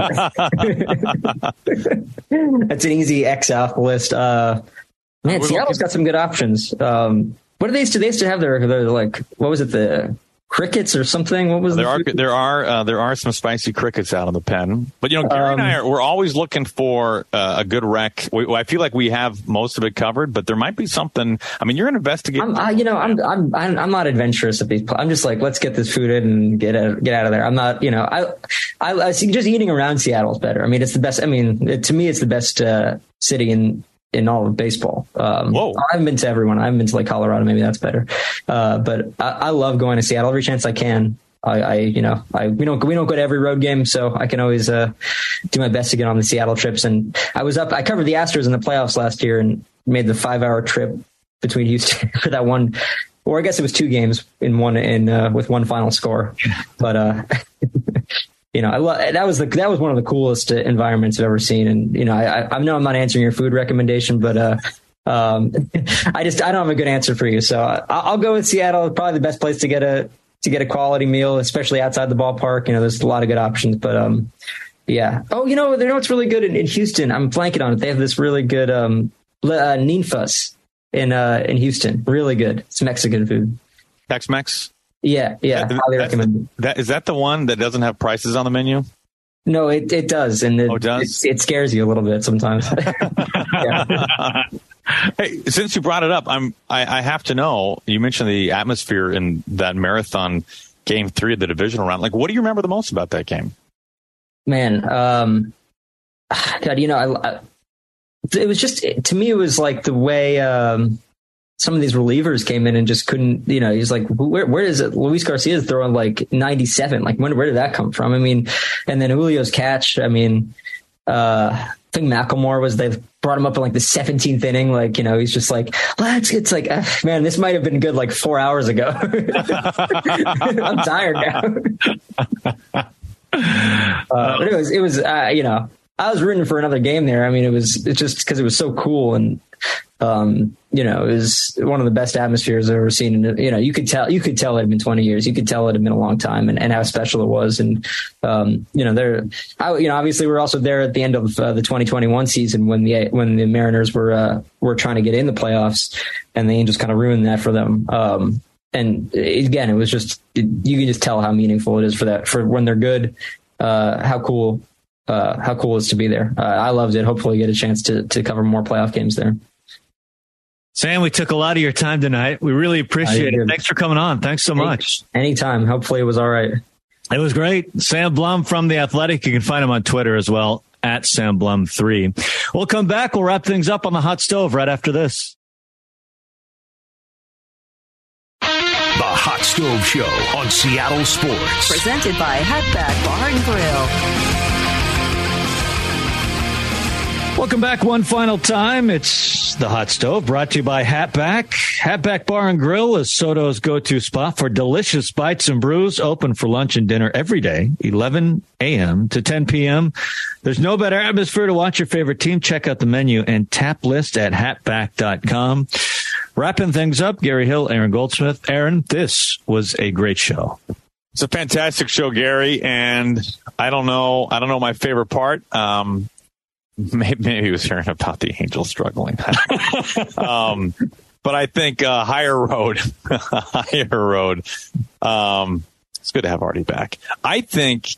That's an easy X off the list. Seattle's got some good options. What do they used to? They used to have their what was it, the crickets or something? What was
there are some spicy crickets out in the pen, but Gary and I we're always looking for a good rec. I feel like we have most of it covered, but there might be something. I mean, you're an investigator.
I'm not adventurous at these. I'm just let's get this food in and get out of there. I'm not. I see just eating around Seattle is better. I mean, it's the best. I mean, to me, it's the best city in all of baseball. I haven't been to everyone. I haven't been to Colorado. Maybe that's better. But I love going to Seattle every chance I can. We don't go to every road game, so I can always do my best to get on the Seattle trips. And I covered the Astros in the playoffs last year and made the 5-hour trip between Houston for that one, or I guess it was 2 games in one with one final score. But that was one of the coolest environments I've ever seen. And, I know I'm not answering your food recommendation, but, I don't have a good answer for you. So I'll go with Seattle. Probably the best place to get a quality meal, especially outside the ballpark. There's a lot of good options, but, yeah. Oh, what's really good in Houston? I'm blanking on it. They have this really good, ninfas in Houston. Really good. It's Mexican food.
Tex-Mex?
Yeah. Highly recommend
it. Is that the one that doesn't have prices on the menu?
No, it does. And it does? It scares you a little bit sometimes.
Hey, since you brought it up, I have to know, you mentioned the atmosphere in that marathon game 3 of the divisional round. What do you remember the most about that game? Man,
God, it was just, to me, it was the way, some of these relievers came in and just couldn't, he's where is it? Luis Garcia's throwing 97. Where did that come from? I mean, and then Julio's catch. I mean, I think McElmore they brought him up in the 17th inning. He's just it's man, this might have been good 4 hours ago. I'm tired now. But it was, I was rooting for another game there. I mean, it's just because it was so cool. And, it was one of the best atmospheres I've ever seen. And, you could tell it had been 20 years. You could tell it had been a long time and how special it was. And, obviously we're also there at the end of the 2021 season when the Mariners were trying to get in the playoffs, and the Angels kind of ruined that for them. And again, it was just, you can just tell how meaningful it is for when they're good, how cool it is to be there. I loved it. Hopefully get a chance to cover more playoff games there.
Sam, we took a lot of your time tonight. We really appreciate it. Thanks for coming on. Thanks so much.
Anytime. Hopefully it was all right.
It was great. Sam Blum from The Athletic. You can find him on Twitter as well, at SamBlum3. We'll come back. We'll wrap things up on the Hot Stove right after this.
The Hot Stove Show on Seattle Sports.
Presented by Hatback Bar and Grill.
Welcome back one final time. It's the Hot Stove, brought to you by Hatback. Hatback Bar and Grill is Soto's go-to spot for delicious bites and brews, open for lunch and dinner every day, 11 a.m. to 10 p.m. There's no better atmosphere to watch your favorite team. Check out the menu and tap list at hatback.com. Wrapping things up, Gary Hill, Aaron Goldsmith. Aaron, this was a great show.
It's a fantastic show, Gary, and I don't know my favorite part. Maybe he was hearing about the Angels struggling. But I think Higher Road. It's good to have Artie back. I think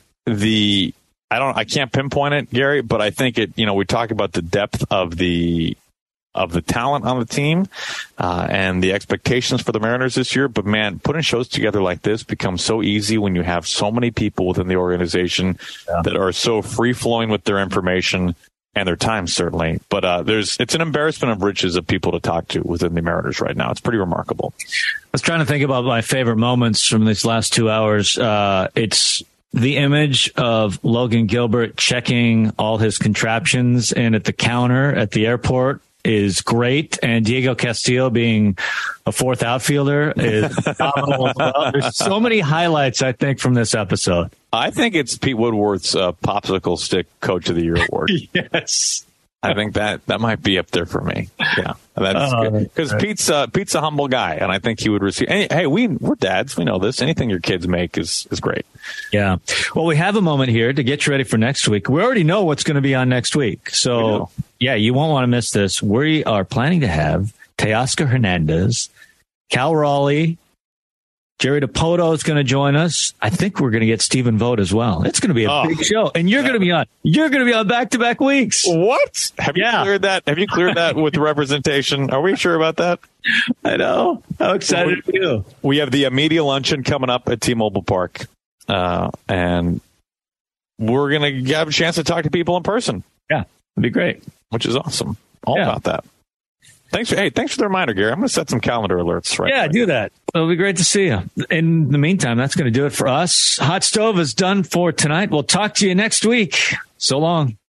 I can't pinpoint it, Gary, but I think it, we talk about the depth of the talent on the team and the expectations for the Mariners this year. But man, putting shows together like this becomes so easy when you have so many people within the organization that are so free flowing with their information and their time, certainly. But it's an embarrassment of riches of people to talk to within the Mariners right now. It's pretty remarkable.
I was trying to think about my favorite moments from these last 2 hours. It's the image of Logan Gilbert checking all his contraptions in at the counter at the airport is great. And Diego Castillo being a fourth outfielder is phenomenal as well. There's so many highlights, I think, from this episode.
I think it's Pete Woodworth's Popsicle Stick Coach of the Year award.
Yes.
I think that might be up there for me. Yeah, that's good. Because Pete's a humble guy, and I think he would receive. Hey, we're dads. We know this. Anything your kids make is great.
Yeah. Well, we have a moment here to get you ready for next week. We already know what's going to be on next week. So, yeah, you won't want to miss this. We are planning to have Teoscar Hernandez, Cal Raleigh, Jerry Dipoto is going to join us. I think we're going to get Stephen Vogt as well. It's going to be a big show, and you're going to be on. You're going to be on back-to-back weeks.
What? Have you cleared that? Have you cleared that with representation? Are we sure about that?
I know. How excited are you?
We have the media luncheon coming up at T-Mobile Park, and we're going to have a chance to talk to people in person.
Yeah, it'd be great.
Which is awesome. All about that. Thanks for the reminder, Gary. I'm going to set some calendar alerts right now.
Do that. It'll be great to see you. In the meantime, that's going to do it for us. Hot Stove is done for tonight. We'll talk to you next week. So long.